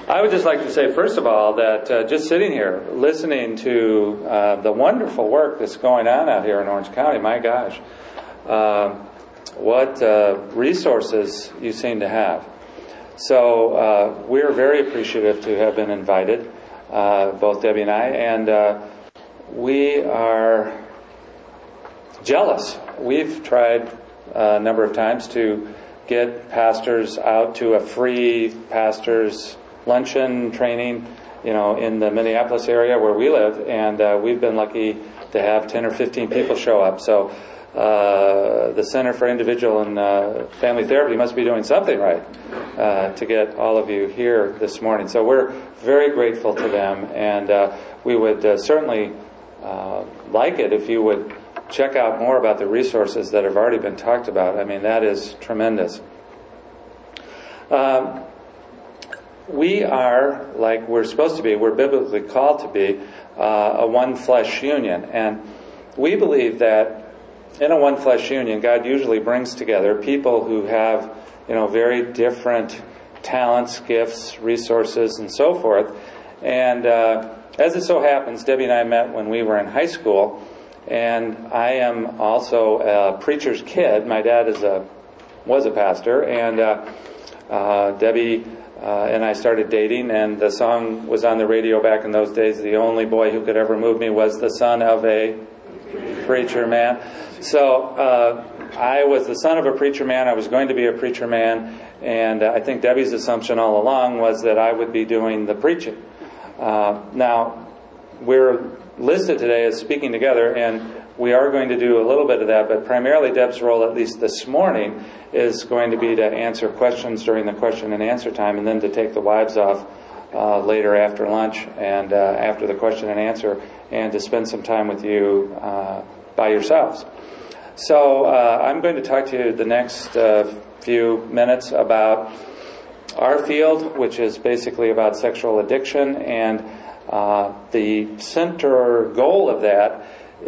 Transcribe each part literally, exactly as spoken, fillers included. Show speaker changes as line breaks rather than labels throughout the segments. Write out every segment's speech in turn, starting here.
I would just like to say, first of all, that uh, just sitting here, listening to uh, the wonderful work that's going on out here in Orange County, my gosh, uh, what uh, resources you seem to have. So uh, we're very appreciative to have been invited, uh, both Debbie and I, and uh, we are jealous. We've tried a number of times to get pastors out to a free pastors luncheon training, you know, in the Minneapolis area where we live, and uh, we've been lucky to have ten or fifteen people show up. So uh, the Center for Individual and uh, Family Therapy must be doing something right uh, to get all of you here this morning. So we're very grateful to them, and uh, we would uh, certainly uh, like it if you would check out more about the resources that have already been talked about. I mean, that is tremendous. Um, We are, like we're supposed to be, we're biblically called to be, uh, a one-flesh union. And we believe that in a one-flesh union, God usually brings together people who have, you know, very different talents, gifts, resources, and so forth. And uh, as it so happens, Debbie and I met when we were in high school. And I am also a preacher's kid. My dad is a was a pastor. And uh, uh, Debbie... Uh, and I started dating, and the song was on the radio back in those days. The only boy who could ever move me was the son of a preacher man. So uh, I was the son of a preacher man. I was going to be a preacher man, and uh, I think Debbie's assumption all along was that I would be doing the preaching. Uh, now, we're listed today as speaking together, and we are going to do a little bit of that, but primarily Deb's role, at least this morning, is going to be to answer questions during the question and answer time, and then to take the wives off uh, later after lunch and uh, after the question and answer, and to spend some time with you uh, by yourselves. So uh, I'm going to talk to you the next uh, few minutes about our field, which is basically about sexual addiction, and uh, the center goal of that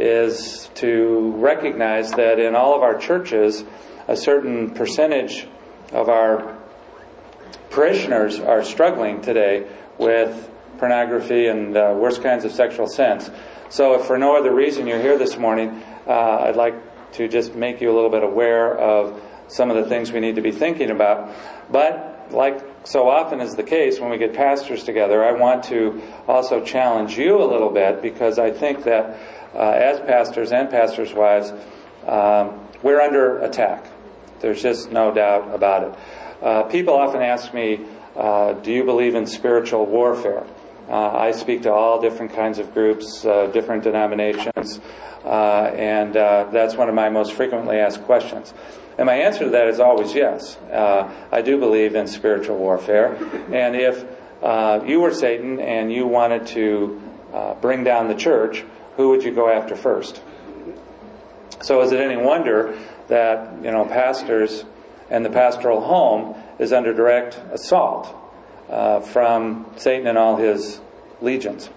is to recognize that in all of our churches, a certain percentage of our parishioners are struggling today with pornography and uh, worse kinds of sexual sins. So if for no other reason you're here this morning, uh, I'd like to just make you a little bit aware of some of the things we need to be thinking about. But like so often is the case when we get pastors together, I want to also challenge you a little bit, because I think that Uh, as pastors and pastors' wives, um, we're under attack. There's just no doubt about it. Uh, people often ask me, uh, do you believe in spiritual warfare? Uh, I speak to all different kinds of groups, uh, different denominations, uh, and uh, that's one of my most frequently asked questions. And my answer to that is always yes. Uh, I do believe in spiritual warfare. And if uh, you were Satan and you wanted to uh, bring down the church, who would you go after first? So is it any wonder that, you know, pastors and the pastoral home is under direct assault uh, from Satan and all his legions?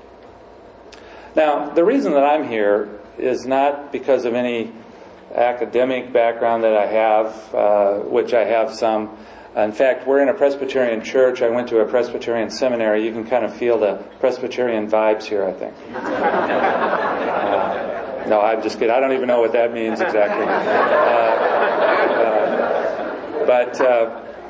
Now, the reason that I'm here is not because of any academic background that I have, uh, which I have some. In fact, we're in a Presbyterian church. I went to a Presbyterian seminary. You can kind of feel the Presbyterian vibes here, I think. Uh, no, I'm just kidding. I don't even know what that means exactly. Uh, uh, but uh,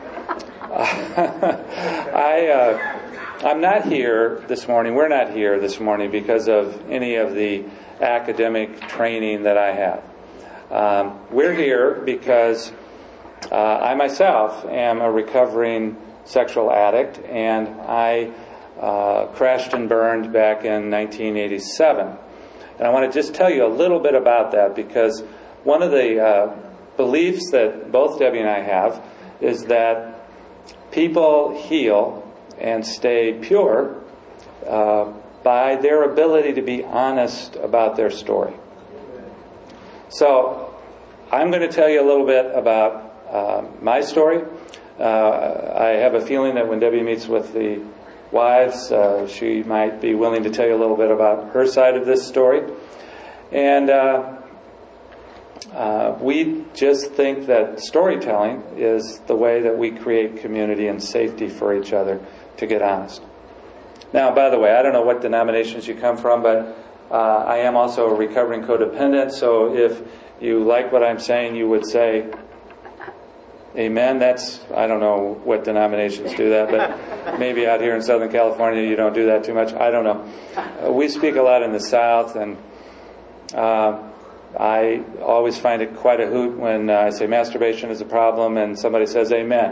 I, uh, I'm not here this morning. We're not here this morning because of any of the academic training that I have. Um, we're here because Uh, I myself am a recovering sexual addict, and I uh, crashed and burned back in nineteen eighty-seven. And I want to just tell you a little bit about that, because one of the uh, beliefs that both Debbie and I have is that people heal and stay pure uh, by their ability to be honest about their story. So I'm going to tell you a little bit about Uh, my story. Uh, I have a feeling that when Debbie meets with the wives, uh, she might be willing to tell you a little bit about her side of this story. And uh, uh, we just think that storytelling is the way that we create community and safety for each other to get honest. Now, by the way, I don't know what denominations you come from, but uh, I am also a recovering codependent, so if you like what I'm saying, you would say, amen. That's, I don't know what denominations do that, but maybe out here in Southern California you don't do that too much. I don't know. Uh, we speak a lot in the South, and uh, I always find it quite a hoot when uh, I say masturbation is a problem and somebody says amen.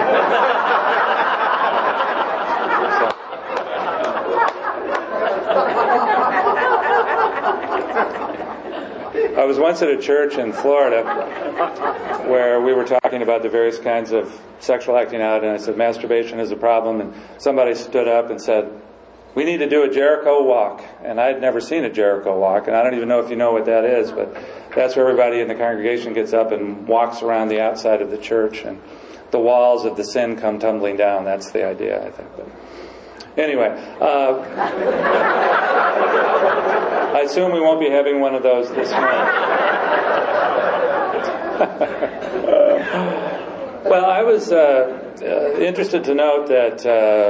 I was once at a church in Florida where we were talking about the various kinds of sexual acting out, and I said masturbation is a problem, and somebody stood up and said, we need to do a Jericho walk. And I had never seen a Jericho walk, and I don't even know if you know what that is, but that's where everybody in the congregation gets up and walks around the outside of the church, and the walls of the sin come tumbling down. That's the idea, I think. But anyway, uh, I assume we won't be having one of those this morning. Well, I was uh, uh, interested to note that uh,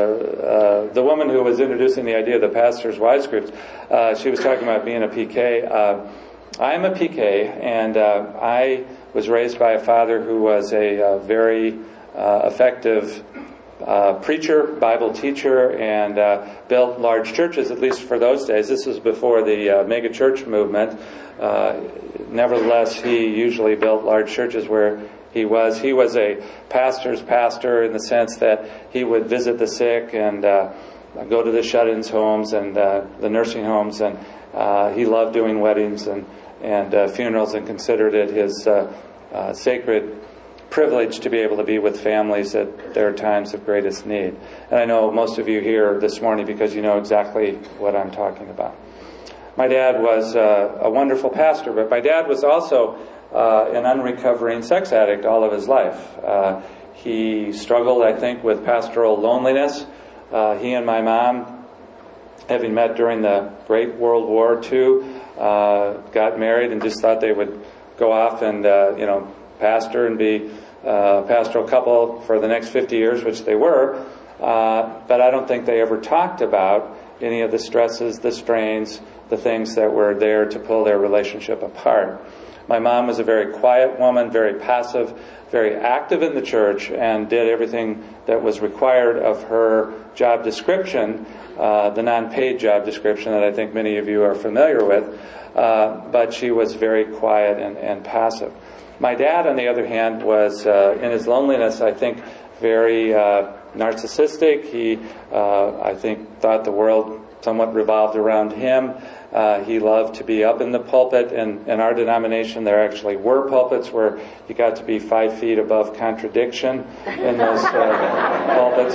uh, the woman who was introducing the idea of the pastor's wives groups, uh, she was talking about being a P K. Uh, I'm a P K, and uh, I was raised by a father who was a uh, very uh, effective Uh, preacher, Bible teacher, and uh, built large churches, at least for those days. This was before the uh, mega church movement. Uh, nevertheless, he usually built large churches where he was. He was a pastor's pastor in the sense that he would visit the sick and uh, go to the shut-ins homes and uh, the nursing homes, and uh, he loved doing weddings and, and uh, funerals and considered it his uh, uh, sacred privilege to be able to be with families at their times of greatest need. And I know most of you here this morning because you know exactly what I'm talking about. My dad was uh, a wonderful pastor, but my dad was also uh, an unrecovering sex addict all of his life. Uh, he struggled, I think, with pastoral loneliness. Uh, he and my mom, having met during the Great World War Two, uh, got married and just thought they would go off and, uh, you know, pastor and be a pastoral couple for the next fifty years, which they were. Uh, but I don't think they ever talked about any of the stresses, the strains, the things that were there to pull their relationship apart. My mom was a very quiet woman, very passive, very active in the church, and did everything that was required of her job description, uh, the non-paid job description that I think many of you are familiar with. Uh, but she was very quiet and, and passive. My dad, on the other hand, was, uh, in his loneliness, I think, very uh, narcissistic. He, uh, I think, thought the world somewhat revolved around him. Uh, he loved to be up in the pulpit. And in our denomination, there actually were pulpits where you got to be five feet above contradiction in those uh, pulpits.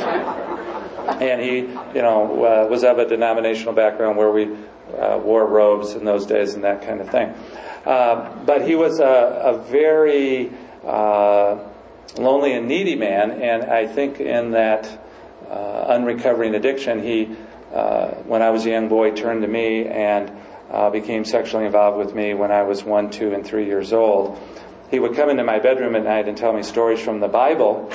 And he, you know, uh, was of a denominational background where we uh, wore robes in those days and that kind of thing. Uh, but he was a, a very uh, lonely and needy man, and I think in that uh, unrecovering addiction, he, uh, when I was a young boy, turned to me and uh, became sexually involved with me when I was one, two, and three years old. He would come into my bedroom at night and tell me stories from the Bible,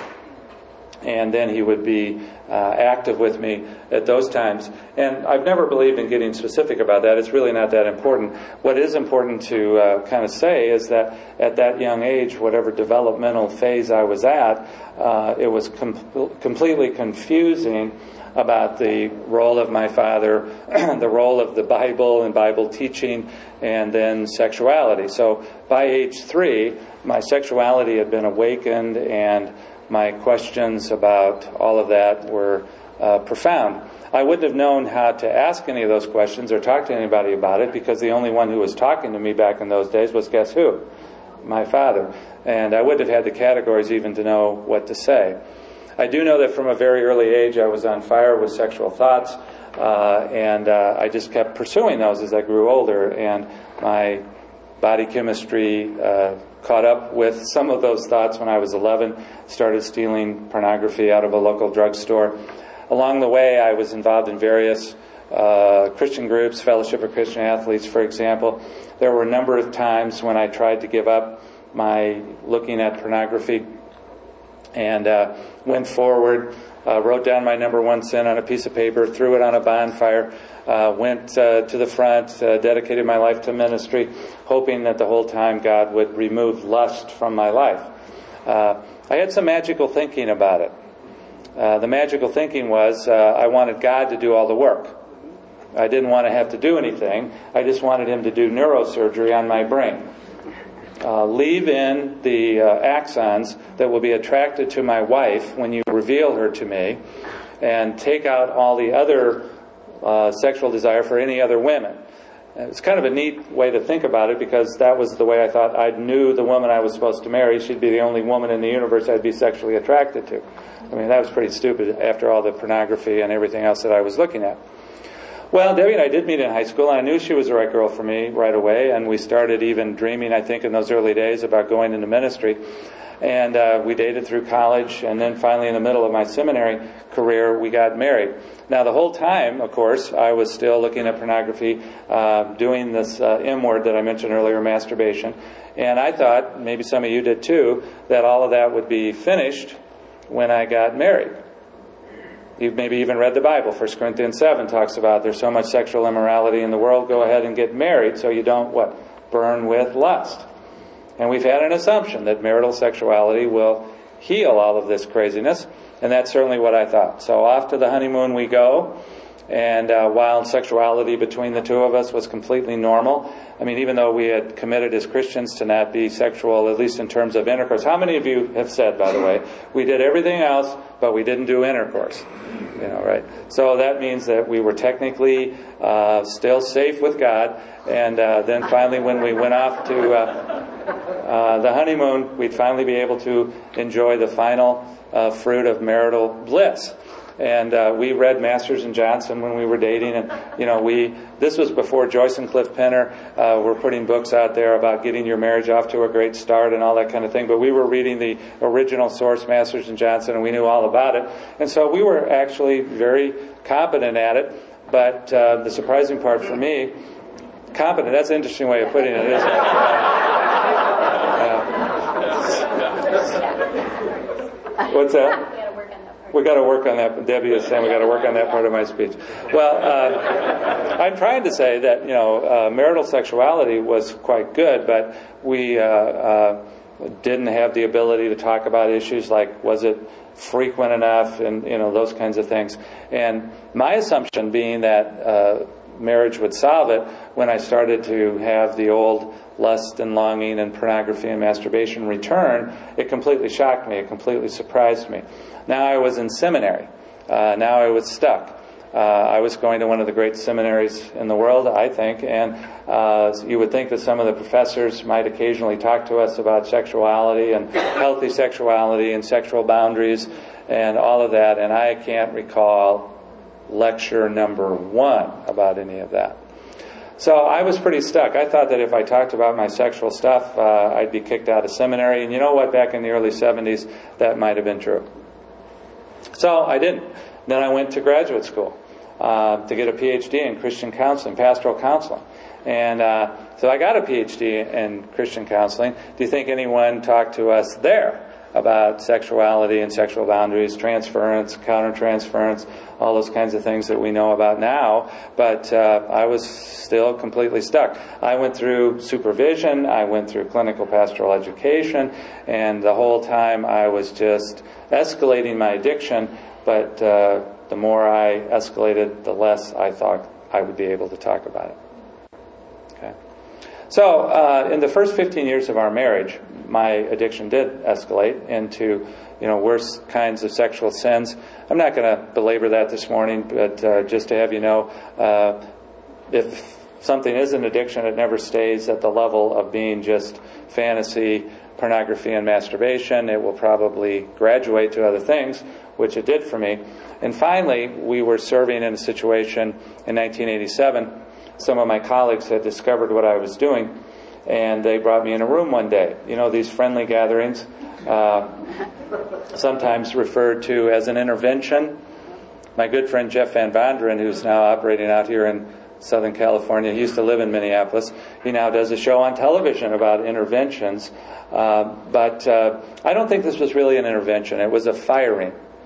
and then he would be uh, active with me at those times. And I've never believed in getting specific about that. It's really not that important. What is important to uh, kind of say is that at that young age, whatever developmental phase I was at, uh, it was com- completely confusing about the role of my father, the role of the Bible and Bible teaching, and then sexuality. So by age three, my sexuality had been awakened, and my questions about all of that were uh, profound. I wouldn't have known how to ask any of those questions or talk to anybody about it because the only one who was talking to me back in those days was, guess who? My father. And I wouldn't have had the categories even to know what to say. I do know that from a very early age I was on fire with sexual thoughts, uh, and uh, I just kept pursuing those as I grew older, and my body chemistry uh, caught up with some of those thoughts when I was eleven, started stealing pornography out of a local drugstore. Along the way, I was involved in various uh, Christian groups, Fellowship of Christian Athletes, for example. There were a number of times when I tried to give up my looking at pornography and uh, went forward uh, wrote down my number one sin on a piece of paper, threw it on a bonfire, uh, went uh, to the front, uh, dedicated my life to ministry, hoping that the whole time God would remove lust from my life. Uh, I had some magical thinking about it. Uh, the magical thinking was uh, I wanted God to do all the work. I didn't want to have to do anything. I just wanted Him to do neurosurgery on my brain. Uh, leave in the uh, axons that will be attracted to my wife when you reveal her to me, and take out all the other uh, sexual desire for any other women. It's kind of a neat way to think about it, because that was the way I thought I knew the woman I was supposed to marry. She'd be the only woman in the universe I'd be sexually attracted to. I mean, that was pretty stupid after all the pornography and everything else that I was looking at. Well, Debbie and I did meet in high school, and I knew she was the right girl for me right away, and we started even dreaming, I think, in those early days about going into ministry. And uh, we dated through college, and then finally in the middle of my seminary career, we got married. Now, the whole time, of course, I was still looking at pornography, uh, doing this uh, M word that I mentioned earlier, masturbation. And I thought, maybe some of you did too, that all of that would be finished when I got married. You've maybe even read the Bible. First Corinthians seven talks about there's so much sexual immorality in the world. Go ahead and get married so you don't, what, burn with lust. And we've had an assumption that marital sexuality will heal all of this craziness. And that's certainly what I thought. So off to the honeymoon we go. And uh, while sexuality between the two of us was completely normal, I mean, even though we had committed as Christians to not be sexual, at least in terms of intercourse. How many of you have said, by the way, we did everything else, but we didn't do intercourse? You know, right? So that means that we were technically uh, still safe with God. And uh, then finally, when we went off to uh, uh, the honeymoon, we'd finally be able to enjoy the final uh, fruit of marital bliss. And uh, we read Masters and Johnson when we were dating, and you know, we this was before Joyce and Cliff Penner uh, were putting books out there about getting your marriage off to a great start and all that kind of thing. But we were reading the original source, Masters and Johnson, and we knew all about it. And so we were actually very competent at it. But uh, the surprising part for me, competent, that's an interesting way of putting it, isn't it? Uh, what's that? We got to work on that. Debbie is saying we got to work on that part of my speech. Well, uh, I'm trying to say that, you know, uh, marital sexuality was quite good, but we uh, uh, didn't have the ability to talk about issues like, was it frequent enough, and you know, those kinds of things. And my assumption being that uh, marriage would solve it, when I started to have the old lust and longing and pornography and masturbation return, it completely shocked me. It completely surprised me. Now I was in seminary. Uh, now I was stuck. Uh, I was going to one of the great seminaries in the world, I think, and uh, you would think that some of the professors might occasionally talk to us about sexuality and healthy sexuality and sexual boundaries and all of that, and I can't recall lecture number one about any of that. So I was pretty stuck. I thought that if I talked about my sexual stuff, uh, I'd be kicked out of seminary. And you know what? Back in the early seventies, that might have been true. So I didn't. Then I went to graduate school uh, to get a P H D in Christian counseling, pastoral counseling. And uh, so I got a P H D in Christian counseling. Do you think anyone talked to us there about sexuality and sexual boundaries, transference, countertransference, all those kinds of things that we know about now? But uh, I was still completely stuck. I went through supervision, I went through clinical pastoral education, and the whole time I was just escalating my addiction, but uh, the more I escalated, the less I thought I would be able to talk about it. Okay. So, uh, in the first fifteen years of our marriage, my addiction did escalate into, you know, worse kinds of sexual sins. I'm not going to belabor that this morning, but uh, just to have you know, uh, if something is an addiction, it never stays at the level of being just fantasy, pornography, and masturbation. It will probably graduate to other things, which it did for me. And finally, we were serving in a situation in nineteen eighty-seven. Some of my colleagues had discovered what I was doing, and they brought me in a room one day. You know, these friendly gatherings, uh, sometimes referred to as an intervention. My good friend Jeff Van Vonderen, who's now operating out here in Southern California, he used to live in Minneapolis. He now does a show on television about interventions. Uh, but uh, I don't think this was really an intervention. It was a firing.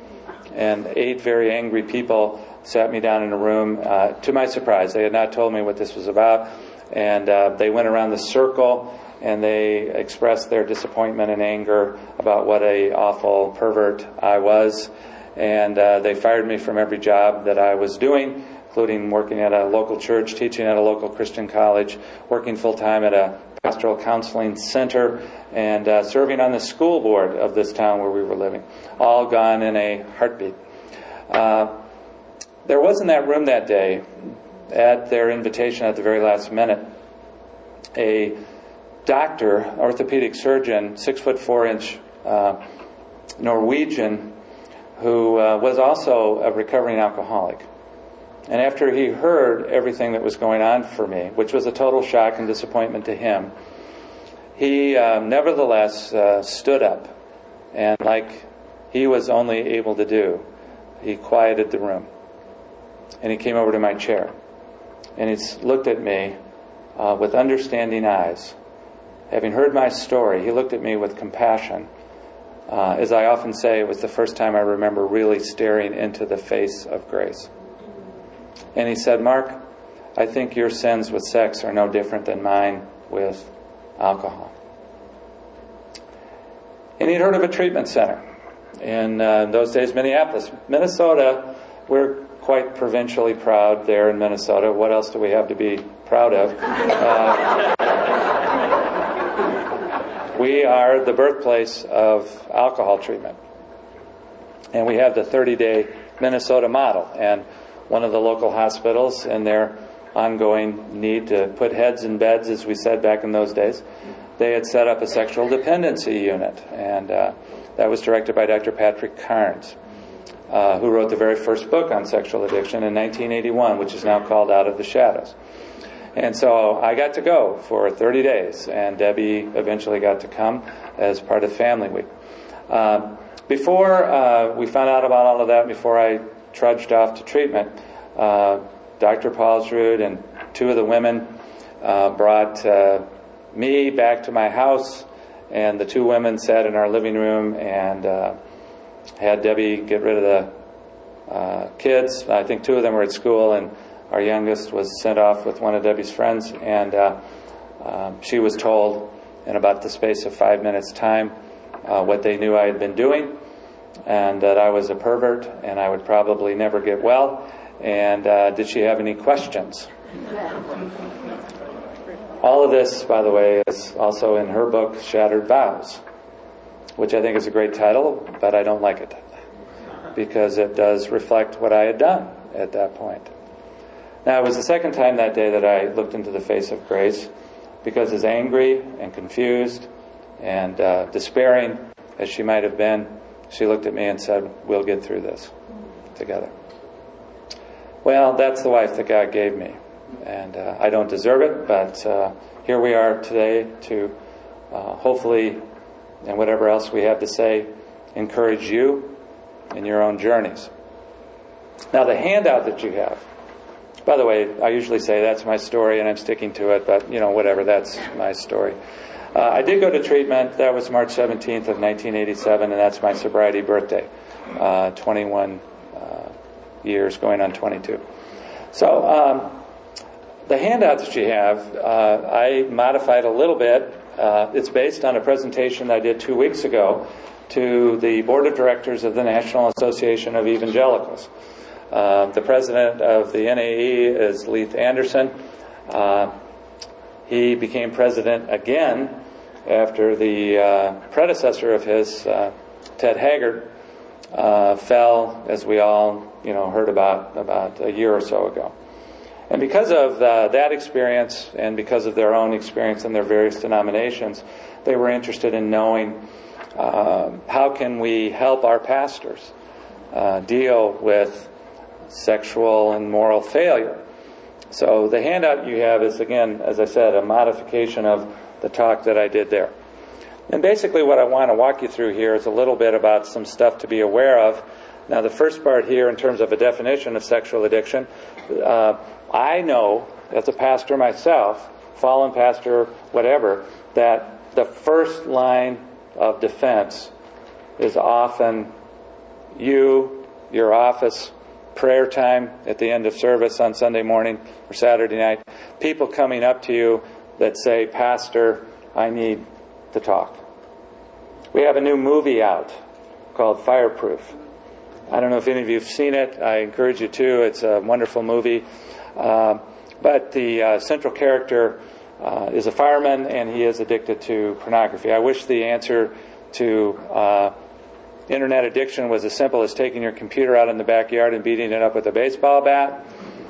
and eight very angry people sat me down in a room. Uh, to my surprise, they had not told me what this was about, and uh, they went around the circle and they expressed their disappointment and anger about what a awful pervert I was, and uh, they fired me from every job that I was doing, including working at a local church, teaching at a local Christian college, working full-time at a pastoral counseling center, and uh, serving on the school board of this town where we were living. All gone in a heartbeat. Uh, there was in that room that day, at their invitation at the very last minute, a doctor, orthopedic surgeon, six foot four inch uh, Norwegian, who uh, was also a recovering alcoholic. And after he heard everything that was going on for me, which was a total shock and disappointment to him, he uh, nevertheless uh, stood up, and like he was only able to do, he quieted the room. And he came over to my chair, and he looked at me uh, with understanding eyes. Having heard my story, he looked at me with compassion. Uh, as I often say, it was the first time I remember really staring into the face of grace. And he said, "Mark, I think your sins with sex are no different than mine with alcohol." And he'd heard of a treatment center in uh, those days, Minneapolis. Minnesota, we're quite provincially proud there in Minnesota. What else do we have to be proud of? Uh, we are the birthplace of alcohol treatment. And we have the thirty-day Minnesota model. And one of the local hospitals, in their ongoing need to put heads in beds, as we said back in those days, they had set up a sexual dependency unit. And uh, that was directed by Doctor Patrick Carnes, uh, who wrote the very first book on sexual addiction in nineteen eighty-one, which is now called Out of the Shadows. And so I got to go for thirty days, and Debbie eventually got to come as part of Family Week. Uh, before uh, we found out about all of that, before I trudged off to treatment, uh, Doctor Paulsrud and two of the women uh, brought uh, me back to my house, and the two women sat in our living room and uh, had Debbie get rid of the uh, kids. I think two of them were at school, and our youngest was sent off with one of Debbie's friends, and uh, um, she was told in about the space of five minutes' time uh, what they knew I had been doing, and that I was a pervert and I would probably never get well. And uh, did she have any questions? All of this, by the way, is also in her book, Shattered Vows, which I think is a great title, but I don't like it because it does reflect what I had done at that point. Now, it was the second time that day that I looked into the face of grace, because as angry and confused and uh, despairing as she might have been, she looked at me and said, "We'll get through this together." Well, that's the wife that God gave me. And uh, I don't deserve it, but uh, here we are today to uh, hopefully, and whatever else we have to say, encourage you in your own journeys. Now, the handout that you have, by the way, I usually say that's my story and I'm sticking to it, but, you know, whatever, that's my story. Uh, I did go to treatment. That was March seventeenth of nineteen eighty-seven, and that's my sobriety birthday, uh, twenty-one uh, years, going on twenty-two. So, um, the handout that you have, uh, I modified a little bit. Uh, it's based on a presentation I did two weeks ago to the Board of Directors of the National Association of Evangelicals. Uh, the president of the N A E is Leith Anderson. Uh, he became president again after the uh, predecessor of his, uh, Ted Haggard, uh, fell, as we all, you know, heard about about a year or so ago. And because of uh, that experience, and because of their own experience in their various denominations, they were interested in knowing uh, how can we help our pastors uh, deal with sexual and moral failure. So the handout you have is, again, as I said, a modification of the talk that I did there. And basically what I want to walk you through here is a little bit about some stuff to be aware of. Now, the first part here, in terms of a definition of sexual addiction, uh, I know, as a pastor myself, fallen pastor, whatever, that the first line of defense is often you your office, prayer time at the end of service on Sunday morning or Saturday night, people coming up to you that say, Pastor, I need to talk. We have a new movie out called Fireproof. I don't know if any of you have seen it. I encourage you to. It's a wonderful movie. Uh, but the uh, central character uh, is a fireman, and he is addicted to pornography. I wish the answer to uh, internet addiction was as simple as taking your computer out in the backyard and beating it up with a baseball bat.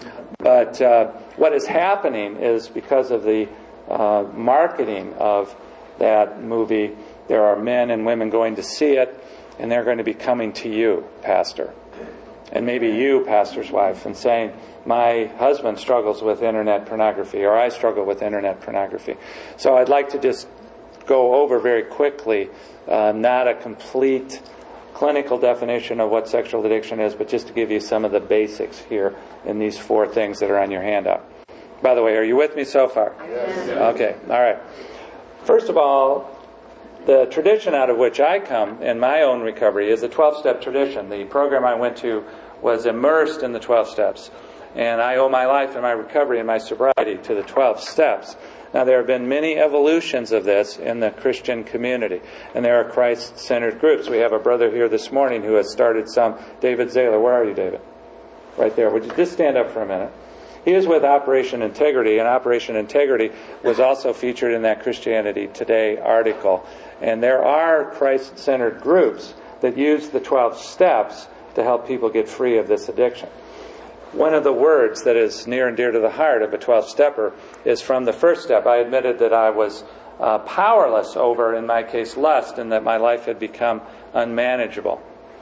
But uh, what is happening is because of the uh, marketing of that movie, there are men and women going to see it, and they're going to be coming to you, Pastor. And maybe you, Pastor's wife, and saying, my husband struggles with internet pornography, or I struggle with internet pornography. So I'd like to just go over very quickly, uh, not a complete clinical definition of what sexual addiction is, but just to give you some of the basics here in these four things that are on your handout. By the way, are you with me so far?
Yes.
Okay, all right. First of all, the tradition out of which I come in my own recovery is the twelve-step tradition. The program I went to was immersed in the twelve steps. And I owe my life and my recovery and my sobriety to the twelve steps. Now, there have been many evolutions of this in the Christian community. And there are Christ-centered groups. We have a brother here this morning who has started some. David Zahler. Where are you, David? Right there. Would you just stand up for a minute? He is with Operation Integrity, and Operation Integrity was also featured in that Christianity Today article. And there are Christ-centered groups that use the twelve steps to help people get free of this addiction. One of the words that is near and dear to the heart of a twelve-stepper is from the first step. I admitted that I was uh, powerless over, in my case, lust, and that my life had become unmanageable.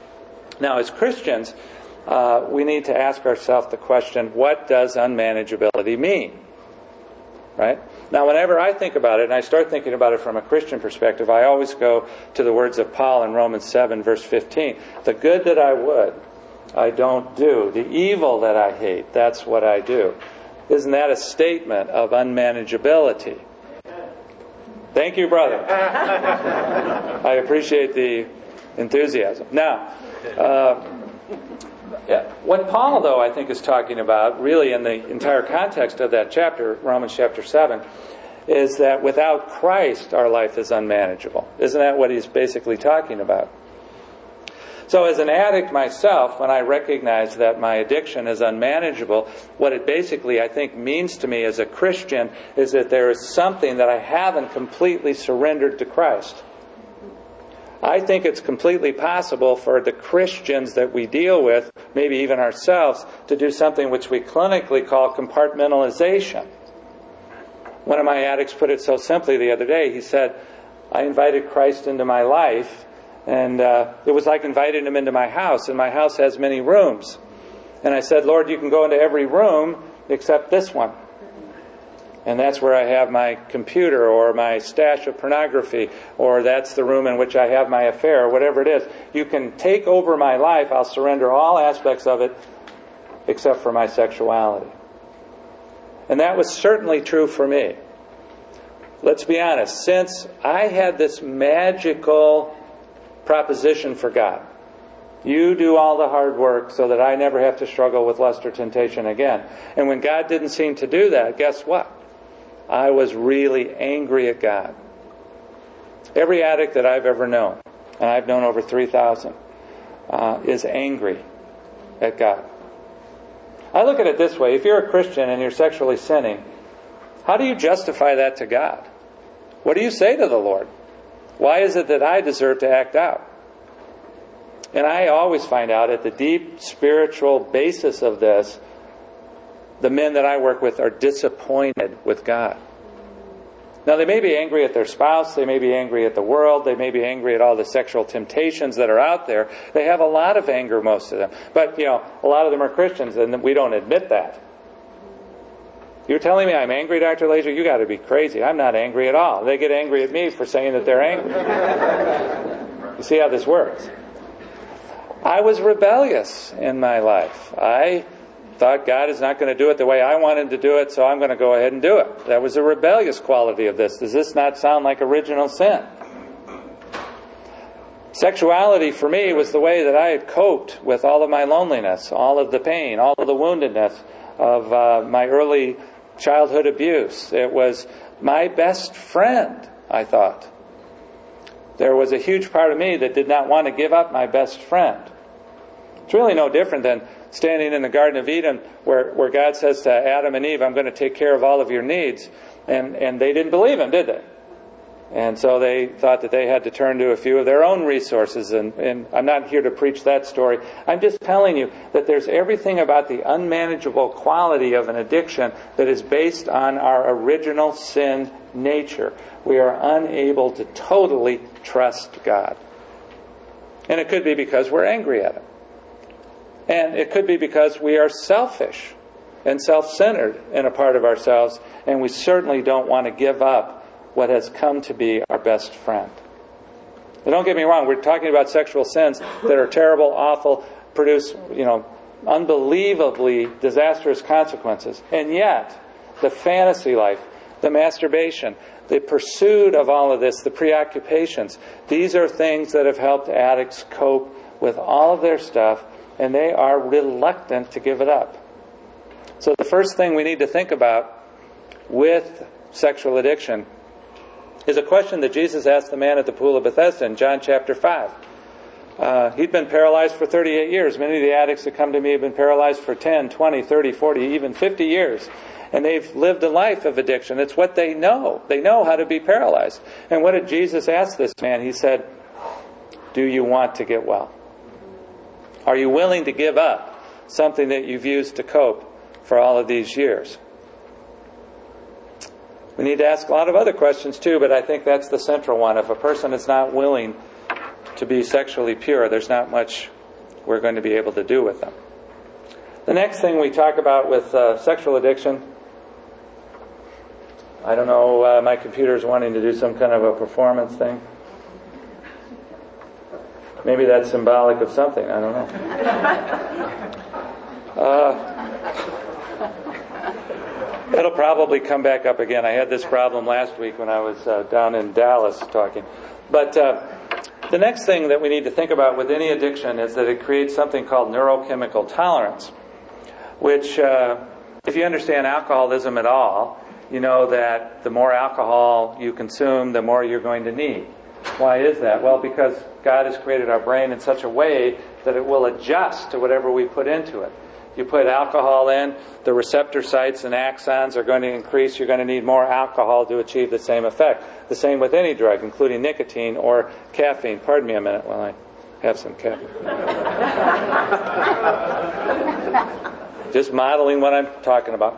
Now, as Christians, uh, we need to ask ourselves the question, what does unmanageability mean? Right? Now, whenever I think about it, and I start thinking about it from a Christian perspective, I always go to the words of Paul in Romans seven, verse fifteen. The good that I would, I don't do. The evil that I hate, that's what I do. Isn't that a statement of unmanageability? Thank you, brother. I appreciate the enthusiasm. Now, uh, Yeah. What Paul, though, I think is talking about, really in the entire context of that chapter, Romans chapter seven, is that without Christ, our life is unmanageable. Isn't that what he's basically talking about? So as an addict myself, when I recognize that my addiction is unmanageable, what it basically, I think, means to me as a Christian is that there is something that I haven't completely surrendered to Christ. I think it's completely possible for the Christians that we deal with, maybe even ourselves, to do something which we clinically call compartmentalization. One of my addicts put it so simply the other day. He said, I invited Christ into my life, and uh, it was like inviting him into my house, and my house has many rooms. And I said, Lord, you can go into every room except this one. And that's where I have my computer or my stash of pornography, or that's the room in which I have my affair, or whatever it is. You can take over my life. I'll surrender all aspects of it except for my sexuality. And that was certainly true for me. Let's be honest. Since I had this magical proposition for God, you do all the hard work so that I never have to struggle with lust or temptation again. And when God didn't seem to do that, guess what? I was really angry at God. Every addict that I've ever known, and I've known over three thousand, uh, is angry at God. I look at it this way. If you're a Christian and you're sexually sinning, how do you justify that to God? What do you say to the Lord? Why is it that I deserve to act out? And I always find out at the deep spiritual basis of this, the men that I work with are disappointed with God. Now, they may be angry at their spouse. They may be angry at the world. They may be angry at all the sexual temptations that are out there. They have a lot of anger, most of them. But, you know, a lot of them are Christians, and we don't admit that. You're telling me I'm angry, Doctor Laser? You got to be crazy. I'm not angry at all. They get angry at me for saying that they're angry. You see how this works? I was rebellious in my life. I thought God is not going to do it the way I want him to do it, so I'm going to go ahead and do it. That was a rebellious quality of this. Does this not sound like original sin? Sexuality for me was the way that I had coped with all of my loneliness, all of the pain, all of the woundedness of uh, my early childhood abuse. It was my best friend, I thought. There was a huge part of me that did not want to give up my best friend. It's really no different than standing in the Garden of Eden where, where God says to Adam and Eve, I'm going to take care of all of your needs. And, and they didn't believe him, did they? And so they thought that they had to turn to a few of their own resources. And, and I'm not here to preach that story. I'm just telling you that there's everything about the unmanageable quality of an addiction that is based on our original sin nature. We are unable to totally trust God. And it could be because we're angry at Him. And it could be because we are selfish and self-centered in a part of ourselves, and we certainly don't want to give up what has come to be our best friend. Now, don't get me wrong, we're talking about sexual sins that are terrible, awful, produce, you know, unbelievably disastrous consequences. And yet, the fantasy life, the masturbation, the pursuit of all of this, the preoccupations, these are things that have helped addicts cope with all of their stuff, and they are reluctant to give it up. So the first thing we need to think about with sexual addiction is a question that Jesus asked the man at the pool of Bethesda in John chapter five. Uh, he'd been paralyzed for thirty-eight years. Many of the addicts that come to me have been paralyzed for ten, twenty, thirty, forty, even fifty years. And they've lived a life of addiction. It's what they know. They know how to be paralyzed. And what did Jesus ask this man? He said, do you want to get well? Are you willing to give up something that you've used to cope for all of these years? We need to ask a lot of other questions too, but I think that's the central one. If a person is not willing to be sexually pure, there's not much we're going to be able to do with them. The next thing we talk about with uh, sexual addiction, I don't know, uh, my computer's wanting to do some kind of a performance thing. Maybe that's symbolic of something, I don't know. Uh, it'll probably come back up again. I had this problem last week when I was uh, down in Dallas talking. But uh, the next thing that we need to think about with any addiction is that it creates something called neurochemical tolerance, which, uh, if you understand alcoholism at all, you know that the more alcohol you consume, the more you're going to need. Why is that? Well, because God has created our brain in such a way that it will adjust to whatever we put into it. You put alcohol in, the receptor sites and axons are going to increase. You're going to need more alcohol to achieve the same effect. The same with any drug, including nicotine or caffeine. Pardon me a minute while I have some caffeine. Just modeling what I'm talking about.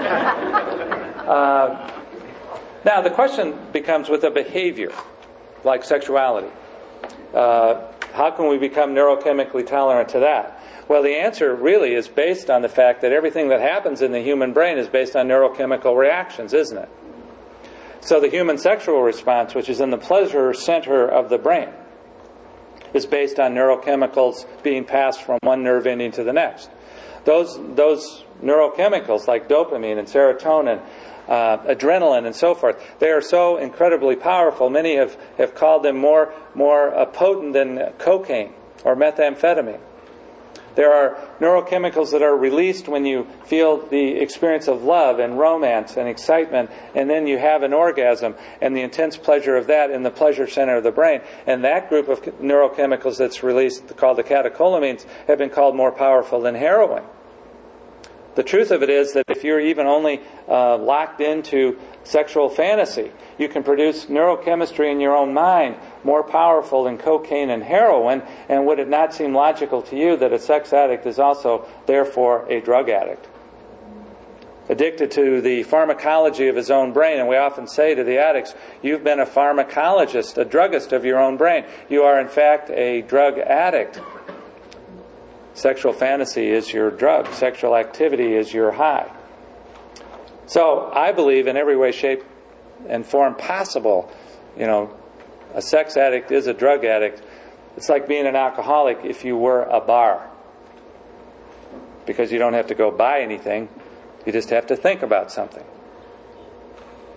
Uh, now, the question becomes with a behavior like sexuality. Uh, how can we become neurochemically tolerant to that? Well, the answer really is based on the fact that everything that happens in the human brain is based on neurochemical reactions, isn't it? So the human sexual response, which is in the pleasure center of the brain, is based on neurochemicals being passed from one nerve ending to the next. Those, those neurochemicals like dopamine and serotonin, Uh, adrenaline and so forth, they are so incredibly powerful. Many have, have called them more, more uh, potent than cocaine or methamphetamine. There are neurochemicals that are released when you feel the experience of love and romance and excitement, and then you have an orgasm and the intense pleasure of that in the pleasure center of the brain. And that group of neurochemicals that's released, called the catecholamines, have been called more powerful than heroin. The truth of it is that if you're even only uh, locked into sexual fantasy, you can produce neurochemistry in your own mind more powerful than cocaine and heroin, and would it not seem logical to you that a sex addict is also, therefore, a drug addict? Addicted to the pharmacology of his own brain, and we often say to the addicts, you've been a pharmacologist, a druggist of your own brain. You are, in fact, a drug addict. Sexual fantasy is your drug. Sexual activity is your high. So I believe in every way, shape, and form possible, you know, a sex addict is a drug addict. It's like being an alcoholic if you were a bar. Because you don't have to go buy anything. You just have to think about something.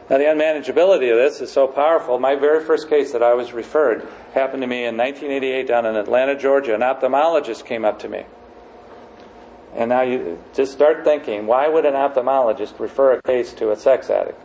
Now, the unmanageability of this is so powerful. My very first case that I was referred happened to me in nineteen eighty-eight down in Atlanta, Georgia. An ophthalmologist came up to me. And now you just start thinking, why would an ophthalmologist refer a case to a sex addict?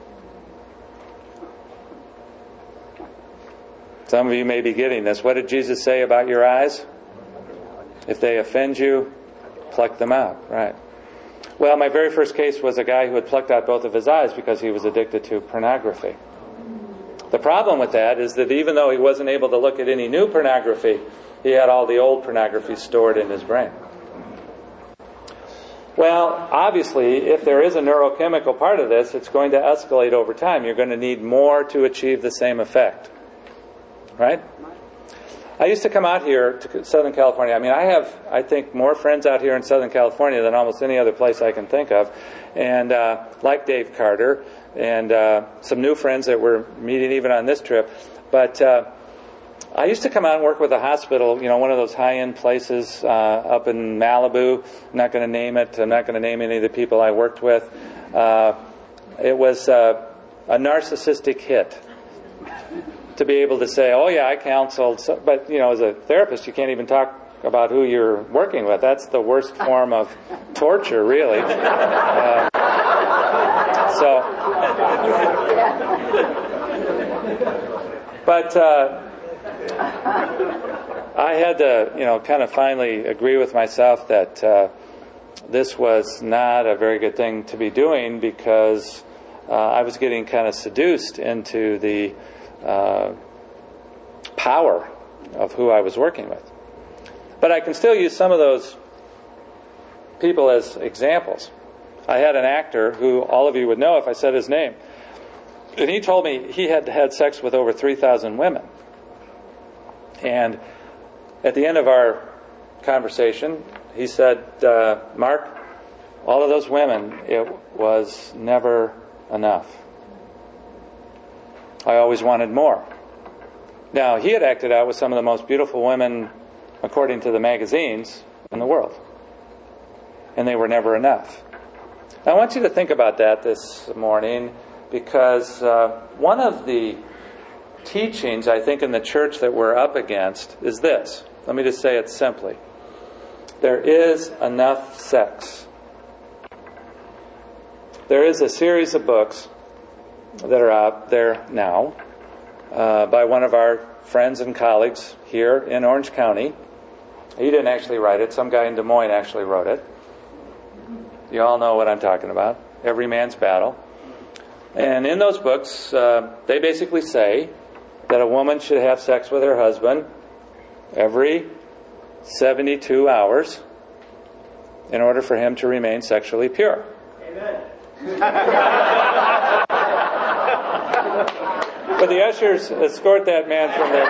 Some of you may be getting this. What did Jesus say about your eyes? If they offend you, pluck them out. Right. Well, my very first case was a guy who had plucked out both of his eyes because he was addicted to pornography. The problem with that is that even though he wasn't able to look at any new pornography, he had all the old pornography stored in his brain. Well, obviously, if there is a neurochemical part of this, it's going to escalate over time. You're going to need more to achieve the same effect. Right? I used to come out here to Southern California. I mean, I have, I think, more friends out here in Southern California than almost any other place I can think of. And uh, like Dave Carter, and uh, some new friends that we're meeting even on this trip. But uh, I used to come out and work with a hospital, you know, one of those high-end places uh, up in Malibu. I'm not going to name it. I'm not going to name any of the people I worked with. Uh, it was uh, a narcissistic hit to be able to say, oh, yeah, I counseled. So, but, you know, as a therapist, you can't even talk about who you're working with. That's the worst form of torture, really. Uh, so, but uh, I had to, you know, kind of finally agree with myself that uh, this was not a very good thing to be doing, because uh, I was getting kind of seduced into the uh, power of who I was working with. But I can still use some of those people as examples. I had an actor who all of you would know if I said his name. And he told me he had had sex with over three thousand women. And at the end of our conversation, he said, uh, Mark, all of those women, it was never enough. I always wanted more. Now, he had acted out with some of the most beautiful women, according to the magazines, in the world. And they were never enough. Now, I want you to think about that this morning, because uh, one of the teachings, I think, in the church that we're up against is this. Let me just say it simply. There is enough sex. There is a series of books that are out there now uh, by one of our friends and colleagues here in Orange County. He didn't actually write it. Some guy in Des Moines actually wrote it. You all know what I'm talking about. Every Man's Battle. And in those books, uh, they basically say that a woman should have sex with her husband every seventy-two hours in order for him to remain sexually pure.
Amen.
But the ushers escort that man from their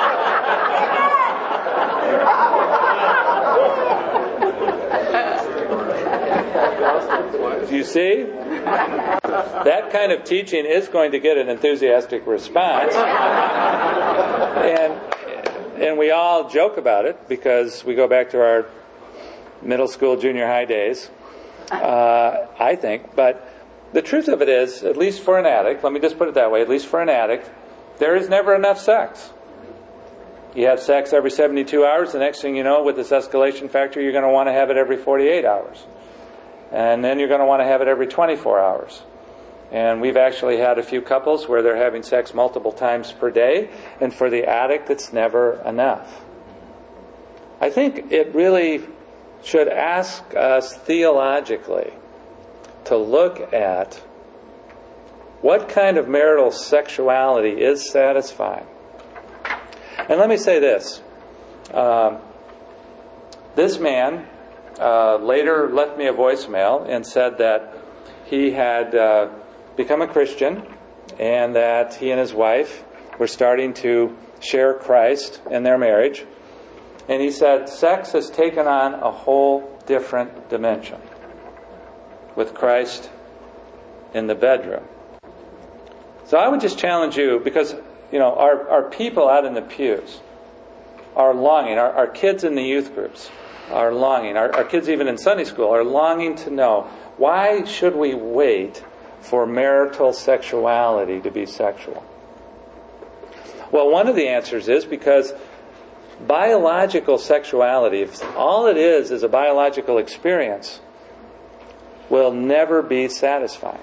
room. Do you see? That kind of teaching is going to get an enthusiastic response. And and we all joke about it because we go back to our middle school, junior high days, uh, I think. But the truth of it is, at least for an addict, let me just put it that way, at least for an addict, there is never enough sex. You have sex every seventy-two hours. The next thing you know, with this escalation factor, you're going to want to have it every forty-eight hours. And then you're going to want to have it every twenty-four hours. And we've actually had a few couples where they're having sex multiple times per day. And for the addict, it's never enough. I think it really should ask us theologically to look at what kind of marital sexuality is satisfying. And let me say this. Um, this man uh, later left me a voicemail and said that he had uh, become a Christian and that he and his wife were starting to share Christ in their marriage. And he said, sex has taken on a whole different dimension with Christ in the bedroom. So I would just challenge you, because, you know, our, our people out in the pews are longing, our, our kids in the youth groups are longing, our, our kids even in Sunday school are longing to know, why should we wait for marital sexuality to be sexual? Well, one of the answers is because biological sexuality, if all it is is a biological experience, will never be satisfying.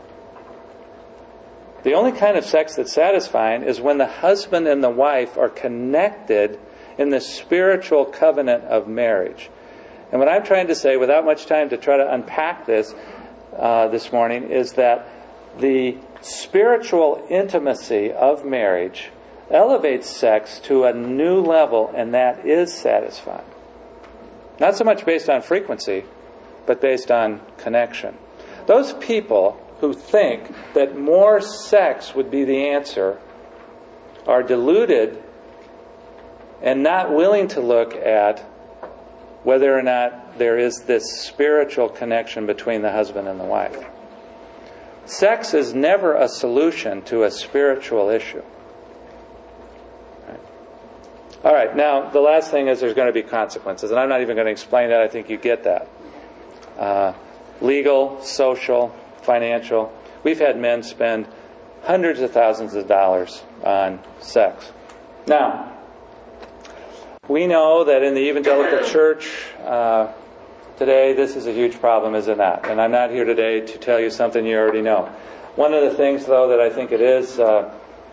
The only kind of sex that's satisfying is when the husband and the wife are connected in the spiritual covenant of marriage. And what I'm trying to say, without much time to try to unpack this uh, this morning, is that the spiritual intimacy of marriage elevates sex to a new level, and that is satisfying. Not so much based on frequency, but based on connection. Those people who think that more sex would be the answer are deluded and not willing to look at whether or not there is this spiritual connection between the husband and the wife. Sex is never a solution to a spiritual issue. All right, now the last thing is there's going to be consequences, and I'm not even going to explain that. I think you get that. Uh, legal, social, financial. We've had men spend hundreds of thousands of dollars on sex. Now, we know that in the evangelical church uh, today, this is a huge problem, is it not? And I'm not here today to tell you something you already know. One of the things, though, that I think it is uh,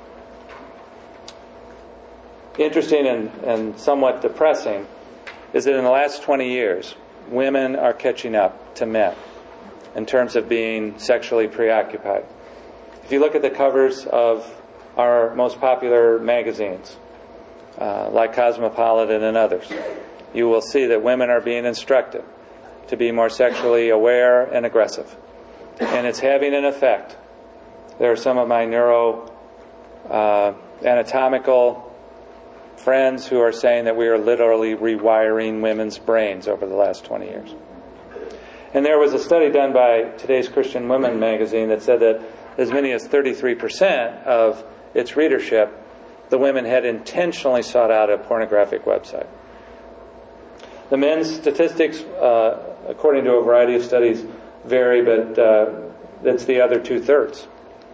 interesting and, and somewhat depressing is that in the last twenty years, women are catching up to men in terms of being sexually preoccupied. If you look at the covers of our most popular magazines, uh, like Cosmopolitan and others, you will see that women are being instructed to be more sexually aware and aggressive. And it's having an effect. There are some of my neuro uh, anatomical friends who are saying that we are literally rewiring women's brains over the last twenty years. And there was a study done by Today's Christian Women magazine that said that as many as thirty-three percent of its readership, the women had intentionally sought out a pornographic website. The men's statistics, uh, according to a variety of studies, vary, but uh, it's the other two-thirds.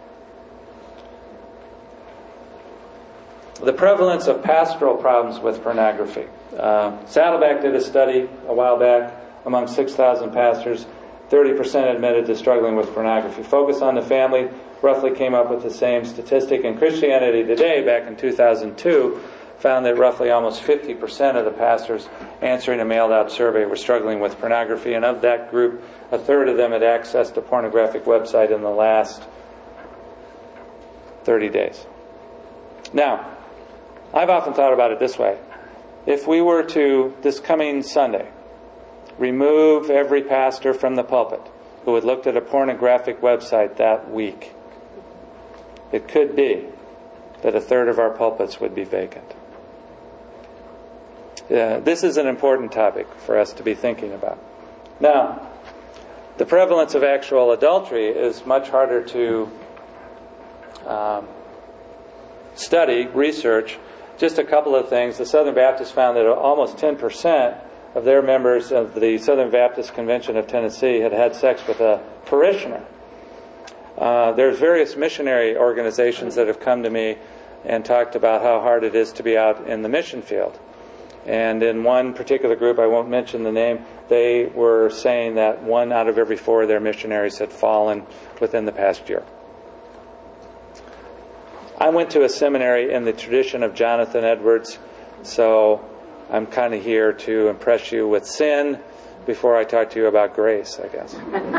The prevalence of pastoral problems with pornography. Uh, Saddleback did a study a while back among six thousand pastors. thirty percent admitted to struggling with pornography. Focus on the Family roughly came up with the same statistic. And Christianity Today, back in two thousand two, found that roughly almost fifty percent of the pastors answering a mailed-out survey were struggling with pornography. And of that group, a third of them had accessed a pornographic website in the last thirty days. Now, I've often thought about it this way. If we were to, this coming Sunday, remove every pastor from the pulpit who had looked at a pornographic website that week, it could be that a third of our pulpits would be vacant. Yeah, this is an important topic for us to be thinking about. Now, the prevalence of actual adultery is much harder to um, study, research. Just a couple of things. The Southern Baptists found that almost ten percent of their members of the Southern Baptist Convention of Tennessee had had sex with a parishioner. Uh, there's various missionary organizations that have come to me and talked about how hard it is to be out in the mission field. And in one particular group, I won't mention the name, they were saying that one out of every four of their missionaries had fallen within the past year. I went to a seminary in the tradition of Jonathan Edwards, so I'm kind of here to impress you with sin before I talk to you about grace, I guess.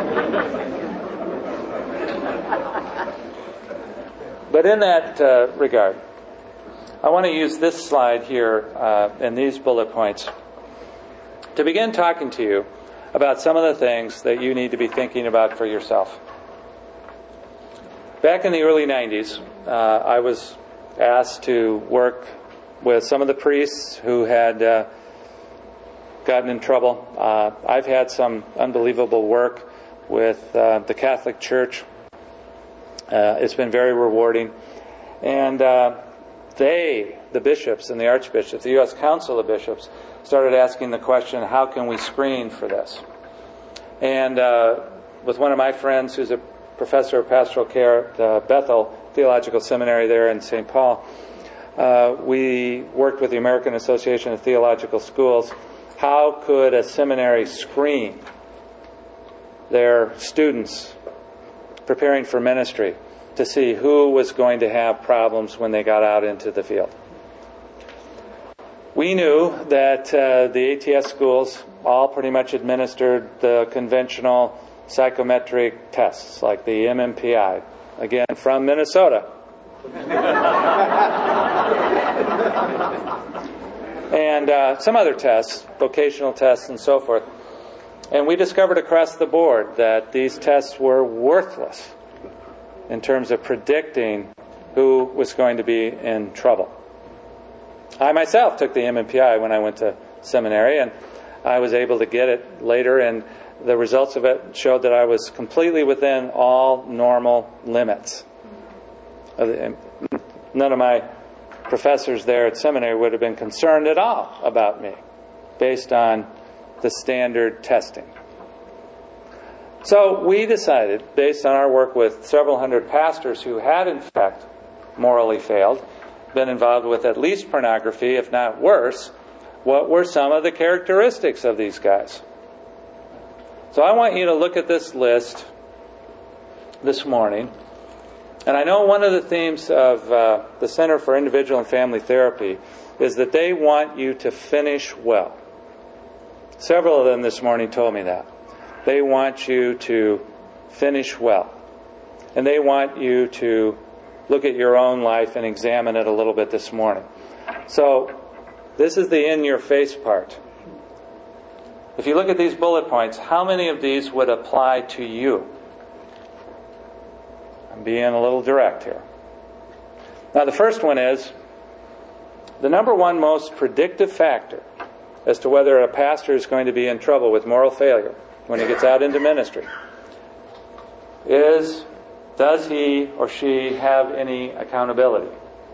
But in that uh, regard, I want to use this slide here uh, and these bullet points to begin talking to you about some of the things that you need to be thinking about for yourself. Back in the early nineties, uh, I was asked to work with some of the priests who had uh, gotten in trouble. Uh, I've had some unbelievable work with uh, the Catholic Church. Uh, it's been very rewarding. And uh, they, the bishops and the archbishops, the U S Council of Bishops, started asking the question, how can we screen for this? And uh, with one of my friends who's a professor of pastoral care at uh, Bethel Theological Seminary there in Saint Paul. Uh, we worked with the American Association of Theological Schools. How could a seminary screen their students preparing for ministry to see who was going to have problems when they got out into the field? We knew that uh, the A T S schools all pretty much administered the conventional psychometric tests, like the M M P I, again from Minnesota. And uh, some other tests, vocational tests and so forth. And we discovered across the board that these tests were worthless in terms of predicting who was going to be in trouble. I myself took the M M P I when I went to seminary, and I was able to get it later, and the results of it showed that I was completely within all normal limits. None of my professors there at seminary would have been concerned at all about me based on the standard testing. So we decided, based on our work with several hundred pastors who had in fact morally failed, been involved with at least pornography, if not worse, what were some of the characteristics of these guys? So I want you to look at this list this morning. And I know one of the themes of uh, the Center for Individual and Family Therapy is that they want you to finish well. Several of them this morning told me that. They want you to finish well. And they want you to look at your own life and examine it a little bit this morning. So, this is the in-your-face part. If you look at these bullet points, how many of these would apply to you? I'm being a little direct here. Now, the first one is, the number one most predictive factor as to whether a pastor is going to be in trouble with moral failure when he gets out into ministry is, does he or she have any accountability?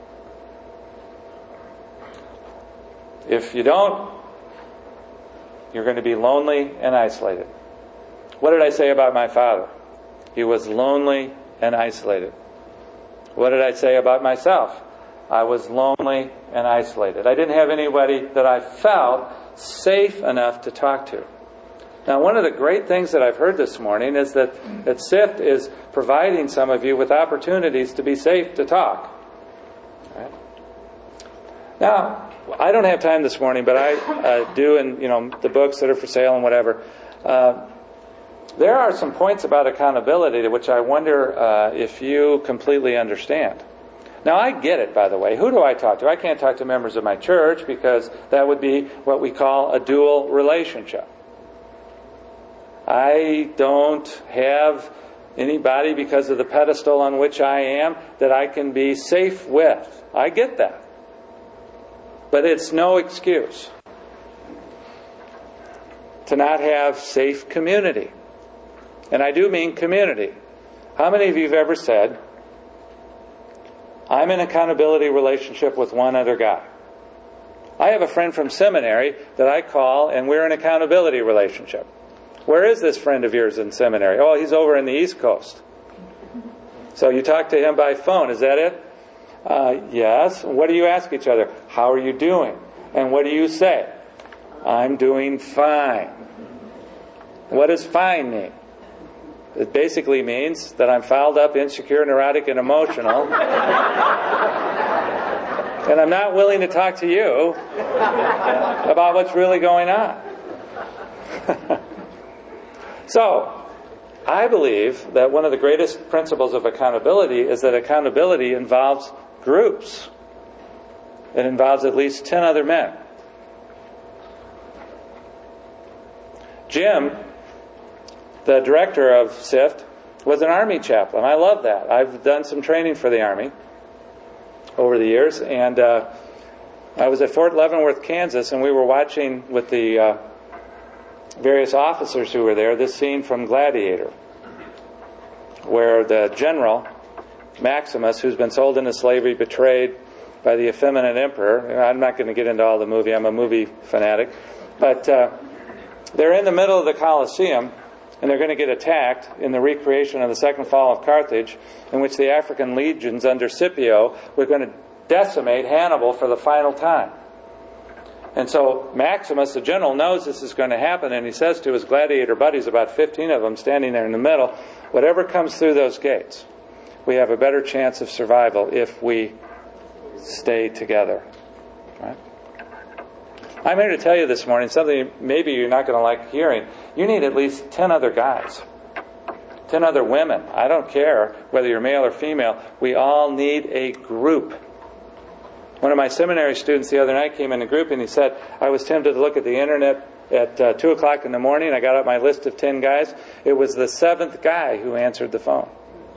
If you don't, you're going to be lonely and isolated. What did I say about my father? He was lonely and isolated. What did I say about myself? I was lonely and isolated. I didn't have anybody that I felt safe enough to talk to. Now, one of the great things that I've heard this morning is that, that S I F T is providing some of you with opportunities to be safe to talk. Right? Now, I don't have time this morning, but I uh, do in you know the books that are for sale and whatever. Uh, there are some points about accountability to which I wonder uh, if you completely understand. Now, I get it, by the way. Who do I talk to? I can't talk to members of my church because that would be what we call a dual relationship. I don't have anybody because of the pedestal on which I am that I can be safe with. I get that. But it's no excuse to not have safe community. And I do mean community. How many of you have ever said, I'm in an accountability relationship with one other guy? I have a friend from seminary that I call, and we're in an accountability relationship. Where is this friend of yours in seminary? Oh, he's over in the East Coast. So you talk to him by phone, is that it? Uh, yes. What do you ask each other? How are you doing? And what do you say? I'm doing fine. What does fine mean? It basically means that I'm fouled up, insecure, neurotic, and emotional. And I'm not willing to talk to you about what's really going on. So, I believe that one of the greatest principles of accountability is that accountability involves groups. It involves at least ten other men. Jim, the director of S I F T, was an Army chaplain. I love that. I've done some training for the Army over the years, and uh, I was at Fort Leavenworth, Kansas, and we were watching with the uh, various officers who were there this scene from Gladiator, where the general, Maximus, who's been sold into slavery, betrayed by the effeminate emperor. I'm not going to get into all the movie. I'm a movie fanatic. But uh, they're in the middle of the Colosseum, and they're going to get attacked in the recreation of the second fall of Carthage, in which the African legions under Scipio were going to decimate Hannibal for the final time. And so Maximus, the general, knows this is going to happen, and he says to his gladiator buddies, about fifteen of them standing there in the middle, whatever comes through those gates, we have a better chance of survival if we stay together. Right? I'm here to tell you this morning something maybe you're not going to like hearing. You need at least ten other guys. ten other women. I don't care whether you're male or female. We all need a group. One of my seminary students the other night came in a group and he said, I was tempted to look at the internet at uh, two o'clock in the morning. I got out my list of ten guys. It was the seventh guy who answered the phone.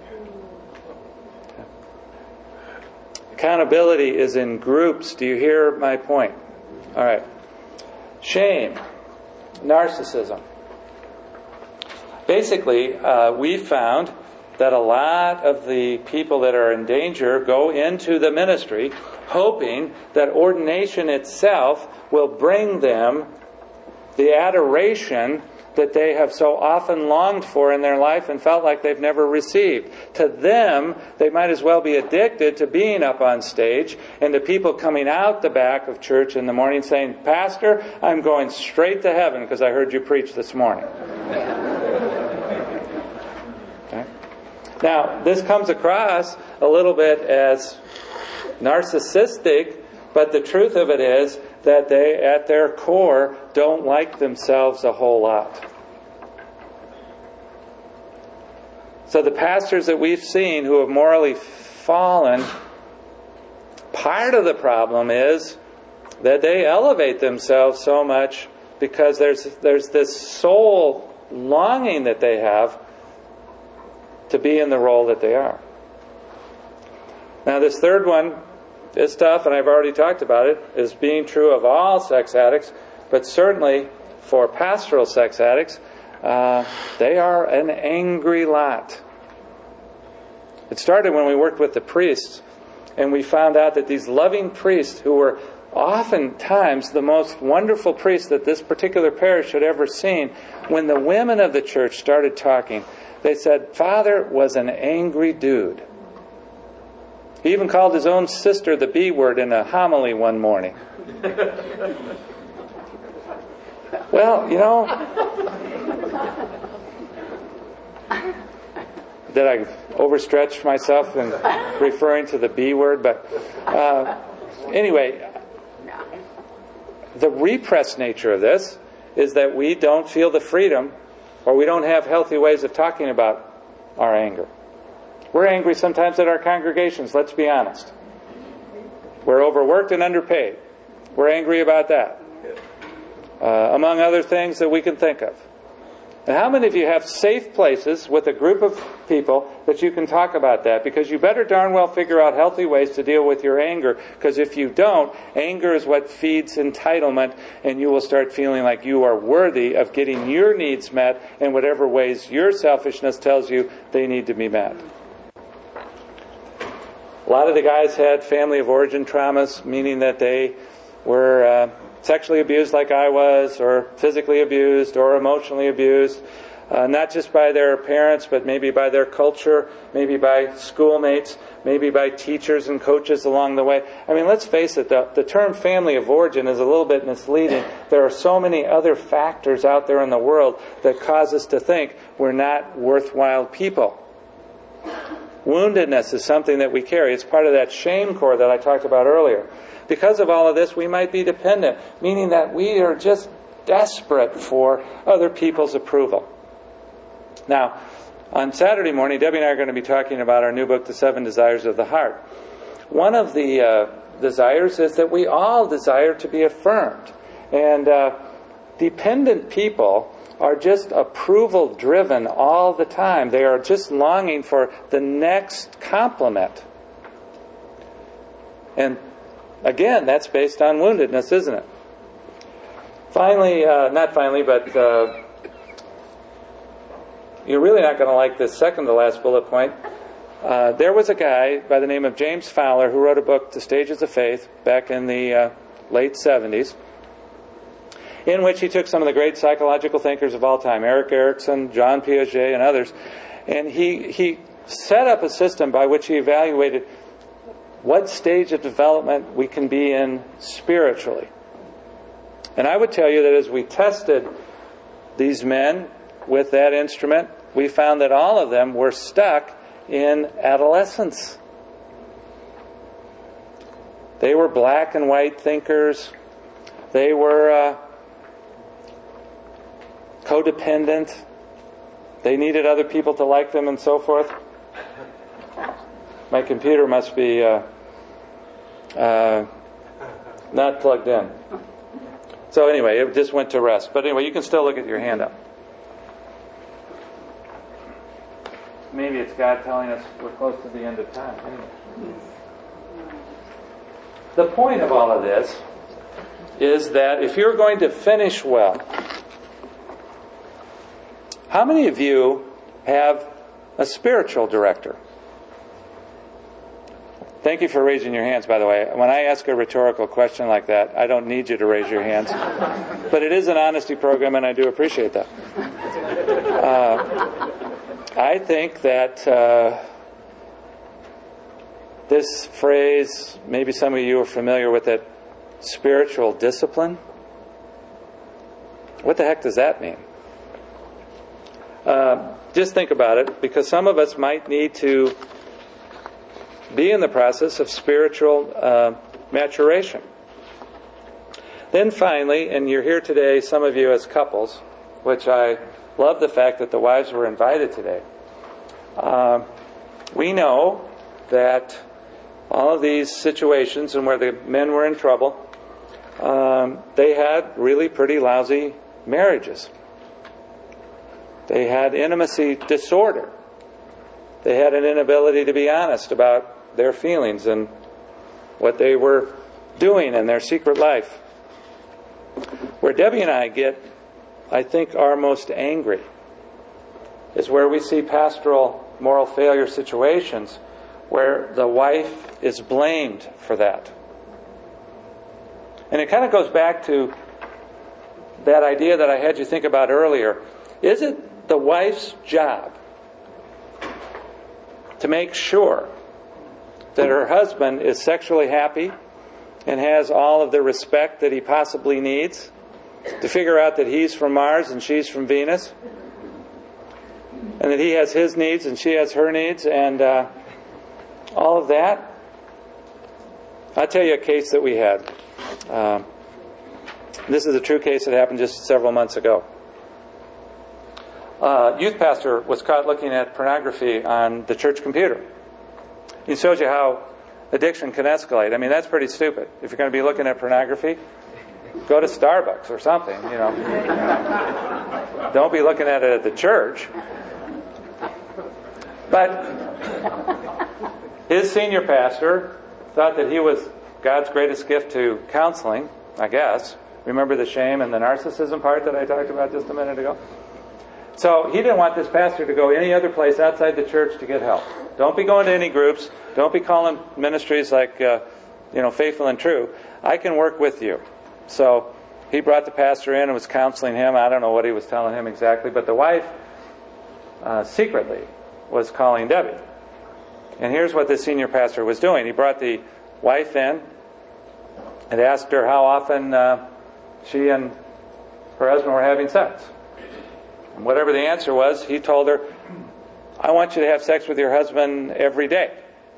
Accountability is in groups. Do you hear my point? All right. Shame. Narcissism. Basically, uh, we found that a lot of the people that are in danger go into the ministry hoping that ordination itself will bring them the adoration that they have so often longed for in their life and felt like they've never received. To them, they might as well be addicted to being up on stage and to people coming out the back of church in the morning saying, Pastor, I'm going straight to heaven because I heard you preach this morning. Okay? Now, this comes across a little bit as narcissistic, but the truth of it is that they, at their core, don't like themselves a whole lot. So the pastors that we've seen who have morally fallen, part of the problem is that they elevate themselves so much because there's there's this soul longing that they have to be in the role that they are. Now this third one is tough, and I've already talked about it, is being true of all sex addicts, but certainly for pastoral sex addicts, uh, they are an angry lot. It started when we worked with the priests, and we found out that these loving priests, who were oftentimes the most wonderful priests that this particular parish had ever seen, when the women of the church started talking, they said, Father was an angry dude. He even called his own sister the B word in a homily one morning. Well, you know, did I overstretch myself in referring to the B word? But uh, anyway, the repressed nature of this is that we don't feel the freedom, or we don't have healthy ways of talking about our anger. We're angry sometimes at our congregations, let's be honest. We're overworked and underpaid. We're angry about that. Uh, among other things that we can think of. And how many of you have safe places with a group of people that you can talk about that? Because you better darn well figure out healthy ways to deal with your anger. Because if you don't, anger is what feeds entitlement, and you will start feeling like you are worthy of getting your needs met in whatever ways your selfishness tells you they need to be met. A lot of the guys had family of origin traumas, meaning that they were uh, sexually abused like I was, or physically abused, or emotionally abused, uh, not just by their parents, but maybe by their culture, maybe by schoolmates, maybe by teachers and coaches along the way. I mean, let's face it, the, the term family of origin is a little bit misleading. There are so many other factors out there in the world that cause us to think we're not worthwhile people. Woundedness is something that we carry. It's part of that shame core that I talked about earlier. Because of all of this, we might be dependent, meaning that we are just desperate for other people's approval. Now, on Saturday morning, Debbie and I are going to be talking about our new book, The Seven Desires of the Heart. One of the uh, desires is that we all desire to be affirmed. And uh, dependent people are just approval driven all the time. They are just longing for the next compliment. And again, that's based on woundedness, isn't it? Finally, uh, not finally, but uh, you're really not going to like this second to last bullet point. Uh, there was a guy by the name of James Fowler who wrote a book, The Stages of Faith, back in the uh, late seventies. in which he took some of the great psychological thinkers of all time, Erik Erikson, John Piaget, and others, and he he set up a system by which he evaluated what stage of development we can be in spiritually. And I would tell you that as we tested these men with that instrument, we found that all of them were stuck in adolescence. They were black and white thinkers. They were uh, codependent. They needed other people to like them and so forth. My computer must be uh, uh, not plugged in. So anyway, it just went to rest. But anyway, you can still look at your hand up. Maybe it's God telling us we're close to the end of time. Anyway. The point of all of this is that if you're going to finish well, how many of you have a spiritual director? Thank you for raising your hands, by the way. When I ask a rhetorical question like that, I don't need you to raise your hands. But it is an honesty program, and I do appreciate that. Uh, I think that uh, this phrase, maybe some of you are familiar with it, spiritual discipline. What the heck does that mean? Uh, just think about it, because some of us might need to be in the process of spiritual uh, maturation. Then finally, and you're here today, some of you as couples, which I love the fact that the wives were invited today. Uh, we know that all of these situations and where the men were in trouble, um, they had really pretty lousy marriages. They had intimacy disorder. They had an inability to be honest about their feelings and what they were doing in their secret life. Where Debbie and I get, I think, our most angry is where we see pastoral moral failure situations where the wife is blamed for that. And it kind of goes back to that idea that I had you think about earlier. Is it the wife's job to make sure that her husband is sexually happy and has all of the respect that he possibly needs, to figure out that he's from Mars and she's from Venus, and that he has his needs and she has her needs, and uh, all of that? I'll tell you a case that we had. Uh, this is a true case that happened just several months ago. Uh, youth pastor was caught looking at pornography on the church computer. It shows you how addiction can escalate. I mean, that's pretty stupid. If you're going to be looking at pornography, go to Starbucks or something, you know. Don't be looking at it at the church. But his senior pastor thought that he was God's greatest gift to counseling, I guess. Remember the shame and the narcissism part that I talked about just a minute ago? So he didn't want this pastor to go any other place outside the church to get help. Don't be going to any groups. Don't be calling ministries like, uh, you know, Faithful and True. I can work with you. So he brought the pastor in and was counseling him. I don't know what he was telling him exactly, but the wife uh, secretly was calling Debbie. And here's what the senior pastor was doing. He brought the wife in and asked her how often uh, she and her husband were having sex. And whatever the answer was, he told her, I want you to have sex with your husband every day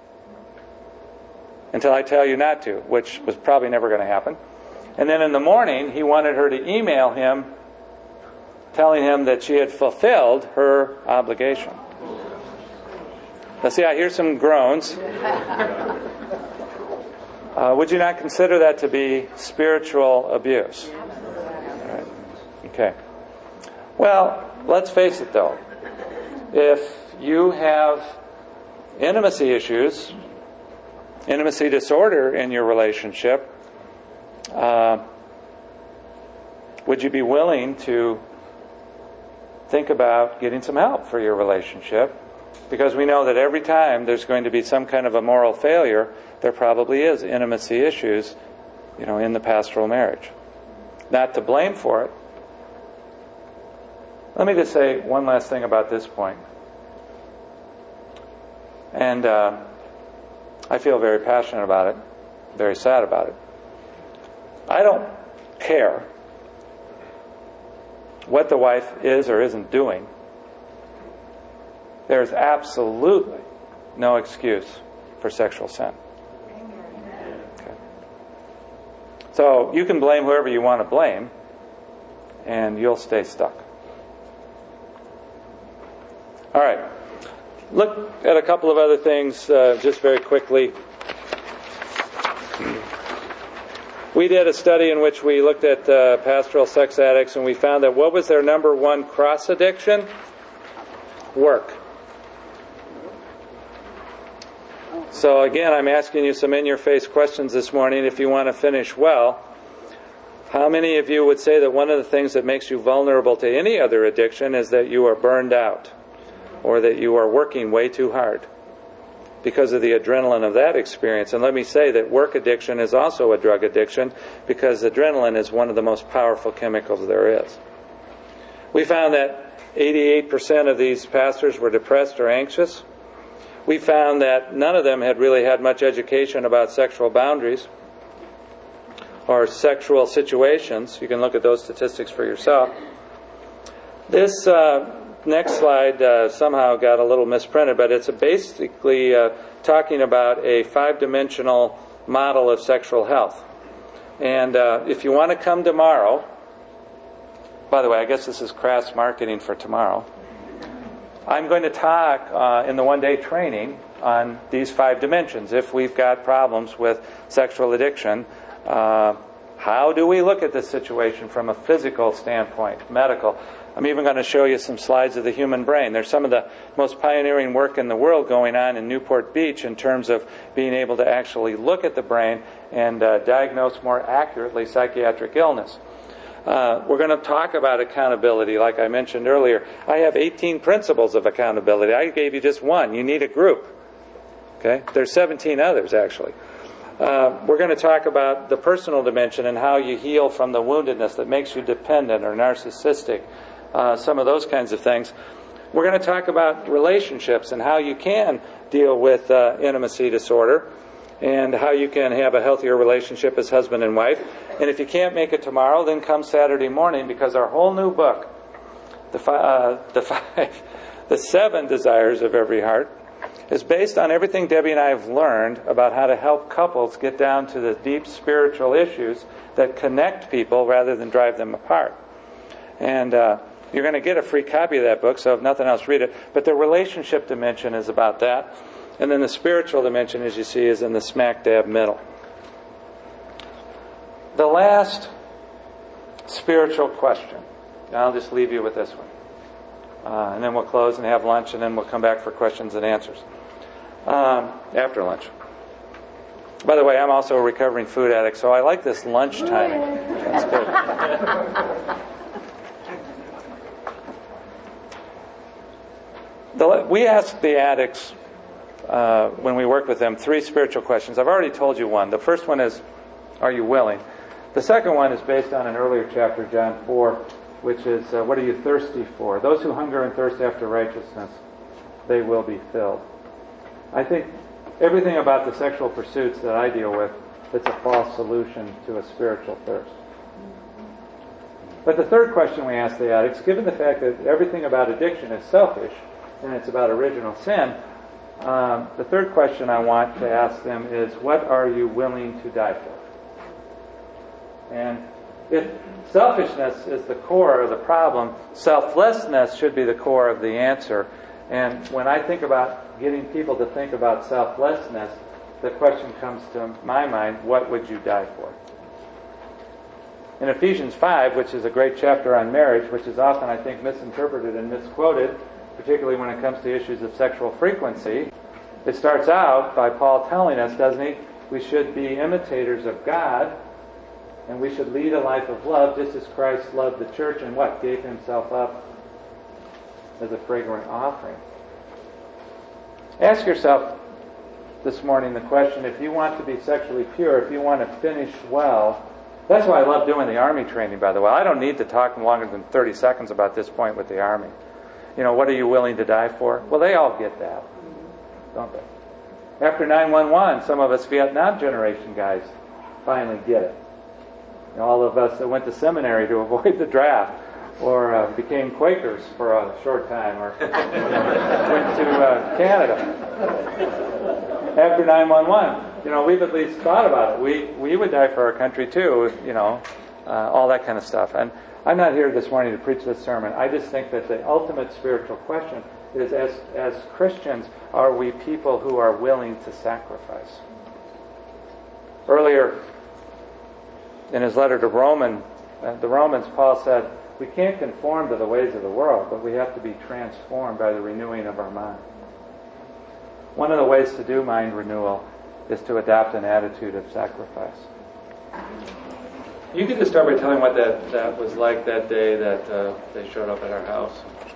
until I tell you not to, which was probably never going to happen. And then in the morning, he wanted her to email him telling him that she had fulfilled her obligation. Now see, I hear some groans. Uh, would you not consider that to be spiritual abuse? Right. Okay. Well, let's face it though. If you have intimacy issues, intimacy disorder in your relationship, uh, would you be willing to think about getting some help for your relationship? Because we know that every time there's going to be some kind of a moral failure, there probably is intimacy issues, you know, in the pastoral marriage. not to blame for it. Let me just say one last thing about this point. And uh, I feel very passionate about it, very sad about it. I don't care what the wife is or isn't doing. There's absolutely no excuse for sexual sin. Okay. So you can blame whoever you want to blame, and you'll stay stuck. All right. Look at a couple of other things uh, just very quickly. We did a study in which we looked at uh, pastoral sex addicts, and we found that what was their number one cross addiction? Work. So again, I'm asking you some in-your-face questions this morning if you want to finish well. How many of you would say that one of the things that makes you vulnerable to any other addiction is that you are burned out, or that you are working way too hard because of the adrenaline of that experience? And let me say that work addiction is also a drug addiction, because adrenaline is one of the most powerful chemicals there is. We found that eighty-eight percent of these pastors were depressed or anxious. We found that none of them had really had much education about sexual boundaries or sexual situations. You can look at those statistics for yourself. This uh, next slide uh, somehow got a little misprinted, but it's basically uh, talking about a five-dimensional model of sexual health. And uh, if you want to come tomorrow, by the way, I guess this is crass marketing for tomorrow, I'm going to talk uh, in the one-day training on these five dimensions. If we've got problems with sexual addiction, uh, how do we look at this situation from a physical standpoint, medical? I'm even going to show you some slides of the human brain. There's some of the most pioneering work in the world going on in Newport Beach in terms of being able to actually look at the brain and uh, diagnose more accurately psychiatric illness. Uh, we're going to talk about accountability, like I mentioned earlier. I have eighteen principles of accountability. I gave you just one. You need a group. Okay? There's seventeen others, actually. Uh, we're going to talk about the personal dimension and how you heal from the woundedness that makes you dependent or narcissistic, uh, some of those kinds of things. We're going to talk about relationships and how you can deal with uh, intimacy disorder, and how you can have a healthier relationship as husband and wife. And if you can't make it tomorrow, then come Saturday morning, because our whole new book, the, fi- uh, the five, the seven desires of every heart, is based on everything Debbie and I have learned about how to help couples get down to the deep spiritual issues that connect people rather than drive them apart. And uh, you're going to get a free copy of that book, so if nothing else, read it. But the relationship dimension is about that. And then the spiritual dimension, as you see, is in the smack dab middle. The last spiritual question. I'll just leave you with this one. Uh, and then we'll close and have lunch, and then we'll come back for questions and answers um, after lunch. By the way, I'm also a recovering food addict, so I like this lunch timing. That's good. The, we ask the addicts, uh, when we work with them, three spiritual questions. I've already told you one. The first one is, are you willing? The second one is based on an earlier chapter, John four, which is, uh, what are you thirsty for? Those who hunger and thirst after righteousness, they will be filled. I think everything about the sexual pursuits that I deal with, it's a false solution to a spiritual thirst. But the third question we ask the addicts, given the fact that everything about addiction is selfish, and it's about original sin, um, the third question I want to ask them is, what are you willing to die for? And if selfishness is the core of the problem, selflessness should be the core of the answer. And when I think about getting people to think about selflessness, the question comes to my mind, what would you die for? In Ephesians five, which is a great chapter on marriage, which is often, I think, misinterpreted and misquoted, particularly when it comes to issues of sexual frequency, it starts out by Paul telling us, doesn't he, we should be imitators of God, and we should lead a life of love just as Christ loved the church and what? Gave himself up as a fragrant offering. Ask yourself this morning the question, if you want to be sexually pure, if you want to finish well, That's why I love doing the Army training, by the way. I don't need to talk longer than thirty seconds about this point with the Army. You know, what are you willing to die for? Well, they all get that, don't they? After nine one one, some of us Vietnam generation guys finally get it. You know, all of us that went to seminary to avoid the draft, or uh, became Quakers for a short time, or you know, went to uh, Canada. After nine one one, you know, we've at least thought about it. We we would die for our country too, you know, uh, all that kind of stuff. And I'm not here this morning to preach this sermon. I just think that the ultimate spiritual question is, as as Christians, are we people who are willing to sacrifice? Earlier in his letter to Roman, uh, the Romans, Paul said, we can't conform to the ways of the world, but we have to be transformed by the renewing of our mind. One of the ways to do mind renewal is to adopt an attitude of sacrifice. You could just start by telling what that, that was like that day that uh, they showed up at our house.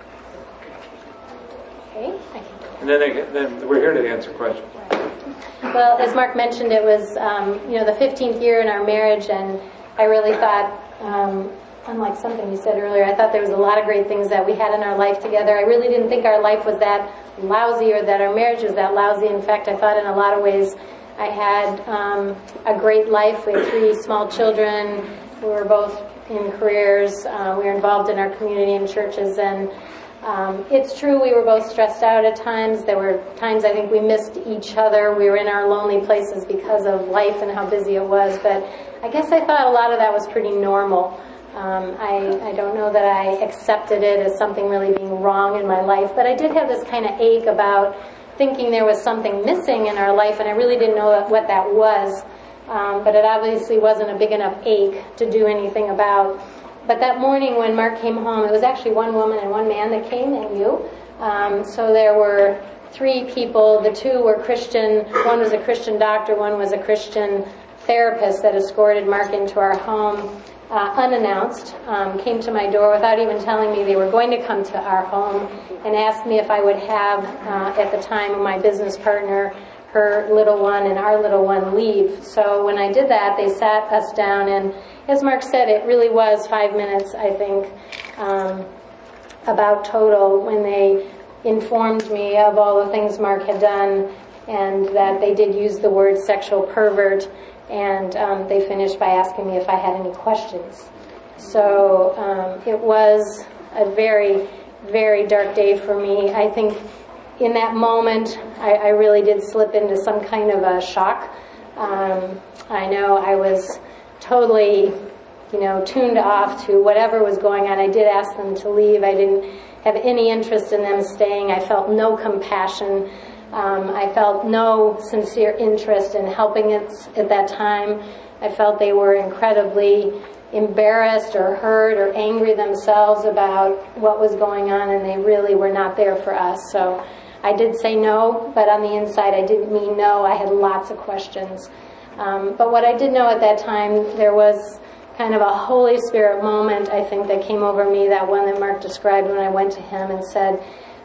Okay.
And then, they, then we're here to answer questions.
Well, as Mark mentioned, it was um, you know the fifteenth year in our marriage, and I really thought, um, unlike something you said earlier, I thought there was a lot of great things that we had in our life together. I really didn't think our life was that lousy or that our marriage was that lousy. In fact, I thought in a lot of ways I had um, a great life. We had three small children. We were both in careers. Uh, we were involved in our community and churches, and Um, it's true we were both stressed out at times. There were times I think we missed each other. We were in our lonely places because of life and how busy it was. But I guess I thought a lot of that was pretty normal. Um, I, I don't know that I accepted it as something really being wrong in my life. But I did have this kind of ache about thinking there was something missing in our life, and I really didn't know what that was. Um, but it obviously wasn't a big enough ache to do anything about. But that morning when Mark came home, it was actually one woman and one man that came, and you. Um, so there were three people. The two were Christian. One was a Christian doctor. One was a Christian therapist that escorted Mark into our home uh, unannounced. Um, came to my door without even telling me they were going to come to our home, and asked me if I would have, uh, at the time, my business partner, her little one and our little one leave. So when I did that, they sat us down, and as Mark said, it really was five minutes, I think, um, about total, when they informed me of all the things Mark had done, and that they did use the word sexual pervert, and um, they finished by asking me if I had any questions. So um, it was a very, very dark day for me. I think in that moment, I, I really did slip into some kind of a shock. Um, I know I was totally, you know, tuned off to whatever was going on. I did ask them to leave. I didn't have any interest in them staying. I felt no compassion. Um, I felt no sincere interest in helping it at that time. I felt they were incredibly embarrassed or hurt or angry themselves about what was going on, and they really were not there for us. So I did say no, but on the inside I didn't mean no. I had lots of questions. Um, but what I did know at that time, there was kind of a Holy Spirit moment, I think, that came over me, that one that Mark described when I went to him and said,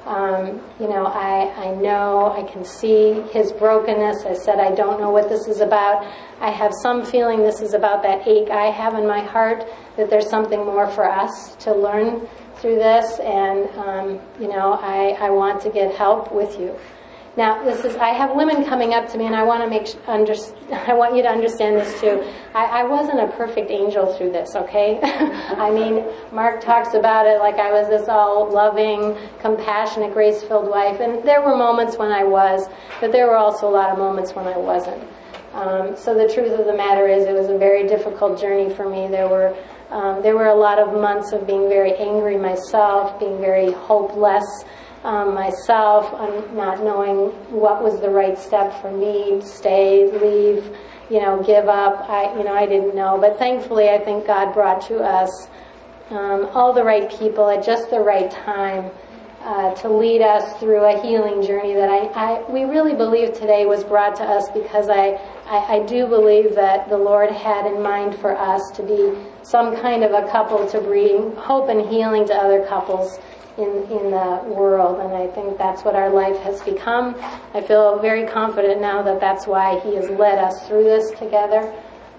um, you know, I, I know, I can see his brokenness. I said, I don't know what this is about. I have some feeling this is about that ache I have in my heart, that there's something more for us to learn through this, and um, you know, I, I want to get help with you. Now, this is, I have women coming up to me, and I want to make under, I want you to understand this too. I, I wasn't a perfect angel through this, okay? I mean, Mark talks about it like I was this all loving, compassionate, grace-filled wife, and there were moments when I was, but there were also a lot of moments when I wasn't. Um, so the truth of the matter is, it was a very difficult journey for me. There were Um, there were a lot of months of being very angry myself, being very hopeless um, myself, um, not knowing what was the right step for me, stay, leave, you know, give up. I, you know, I didn't know. But thankfully, I think God brought to us um, all the right people at just the right time uh, to lead us through a healing journey that I, I we really believe today was brought to us because I, I, I do believe that the Lord had in mind for us to be some kind of a couple to bring hope and healing to other couples in, in the world. And I think that's what our life has become. I feel very confident now that that's why He has led us through this together.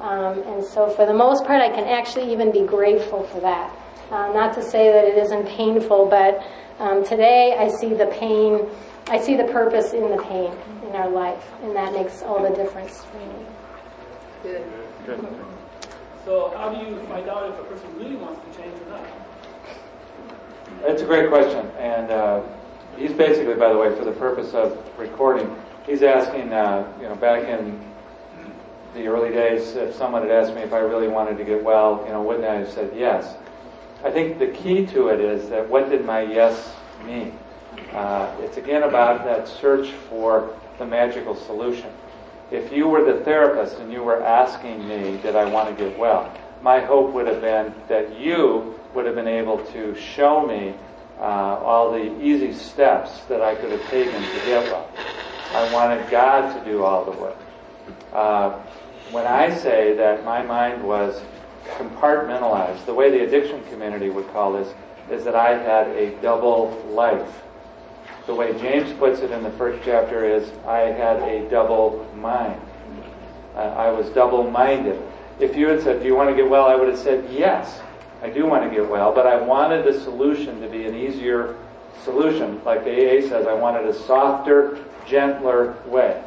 Um, and so for the most part, I can actually even be grateful for that. Uh, not to say that it isn't painful, but um, today I see the pain, I see the purpose in the pain in our life, and that makes all the difference for me.
Good.
Good.
So how do you find out if a person really wants to change or not?
It's a great question, and uh, he's basically, by the way, for the purpose of recording, he's asking, uh, you know, back in the early days, if someone had asked me if I really wanted to get well, you know, wouldn't I have said yes? I think the key to it is that what did my yes mean? Uh, it's again about that search for the magical solution. If you were the therapist and you were asking me, did I want to get well? My hope would have been that you would have been able to show me uh, all the easy steps that I could have taken to get well. I wanted God to do all the work. Uh, when I say that my mind was compartmentalized, the way the addiction community would call this is that I had a double life. The way James puts it in the first chapter is, I had a double mind. Uh, I was double-minded. If you had said, do you want to get well? I would have said, yes, I do want to get well, but I wanted the solution to be an easier solution. Like the A A says, I wanted a softer, gentler way.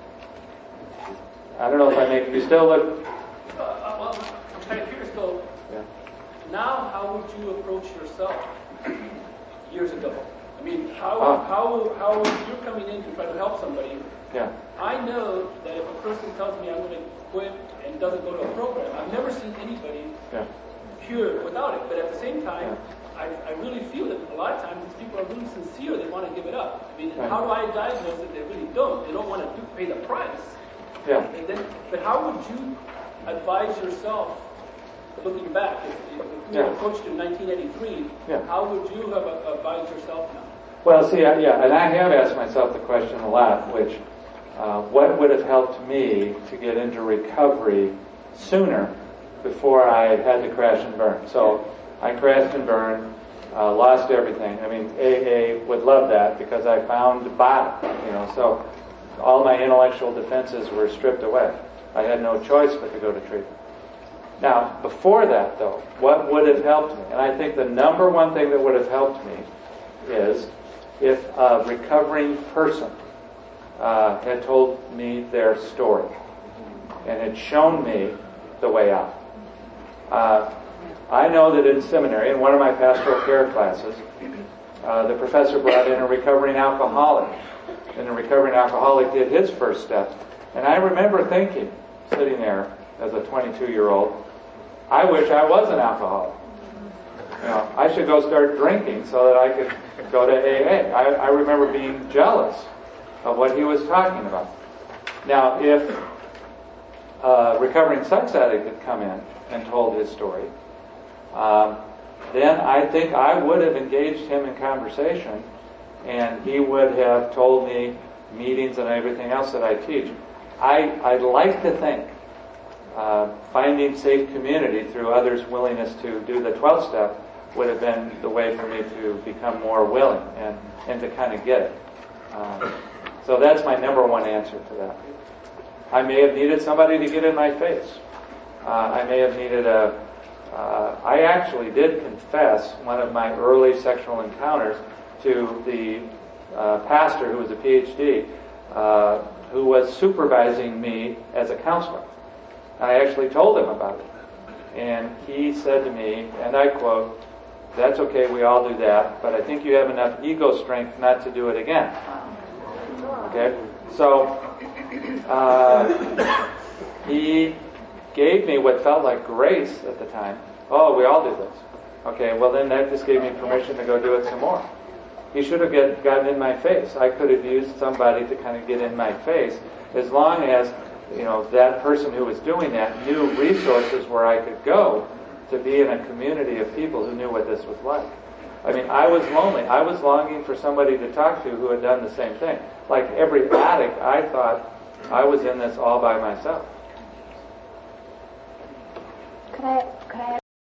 I don't know if I make, you still look...
Uh, uh, well, I'm kind of curious though.
Yeah.
Now, how would you approach yourself years ago? I mean, how
Ah.
how how you're coming in to try to help somebody.
Yeah.
I know that if a person tells me I'm going to quit and doesn't go to a program, I've never seen anybody
Yeah.
cured without it. But at the same time,
Yeah.
I, I really feel that a lot of times these people are really sincere. They want to give it up. I mean,
Right.
how do I diagnose that they really don't? They don't want to do, pay the price.
Yeah.
And then, but how would you advise yourself, looking back, if, if you
Yeah.
were approached in nineteen eighty-three,
Yeah.
how would you have uh, advised yourself now?
Well, see, I, yeah, and I have asked myself the question a lot, which, uh, what would have helped me to get into recovery sooner before I had to crash and burn? So I crashed and burned, uh, lost everything. I mean, A A would love that because I found the bottom, you know, so all my intellectual defenses were stripped away. I had no choice but to go to treatment. Now, before that, though, what would have helped me? And I think the number one thing that would have helped me is if a recovering person uh, had told me their story and had shown me the way out. Uh, I know that in seminary, in one of my pastoral care classes, uh, the professor brought in a recovering alcoholic. And the recovering alcoholic did his first step. And I remember thinking, sitting there as a twenty-two-year-old, I wish I was an alcoholic. You know, I should go start drinking so that I could go to A A. I, I remember being jealous of what he was talking about. Now, if a recovering sex addict had come in and told his story, um, then I think I would have engaged him in conversation, and he would have told me meetings and everything else that I teach. I, I'd like to think uh, finding safe community through others' willingness to do the twelve-step would have been the way for me to become more willing and, and to kind of get it. Uh, so that's my number one answer to that. I may have needed somebody to get in my face. Uh, I may have needed a... Uh, I actually did confess one of my early sexual encounters to the uh, pastor who was a P H D, uh, who was supervising me as a counselor. I actually told him about it. And he said to me, and I quote, "That's okay, we all do that, but I think you have enough ego strength not to do it again." Okay? So, uh, he gave me what felt like grace at the time. Oh, we all do this. Okay, well then that just gave me permission to go do it some more. He should have get, gotten in my face. I could have used somebody to kind of get in my face, as long as, you know, that person who was doing that knew resources where I could go to be in a community of people who knew what this was like. I mean, I was lonely. I was longing for somebody to talk to who had done the same thing. Like every addict, I thought I was in this all by myself.
Could I, could I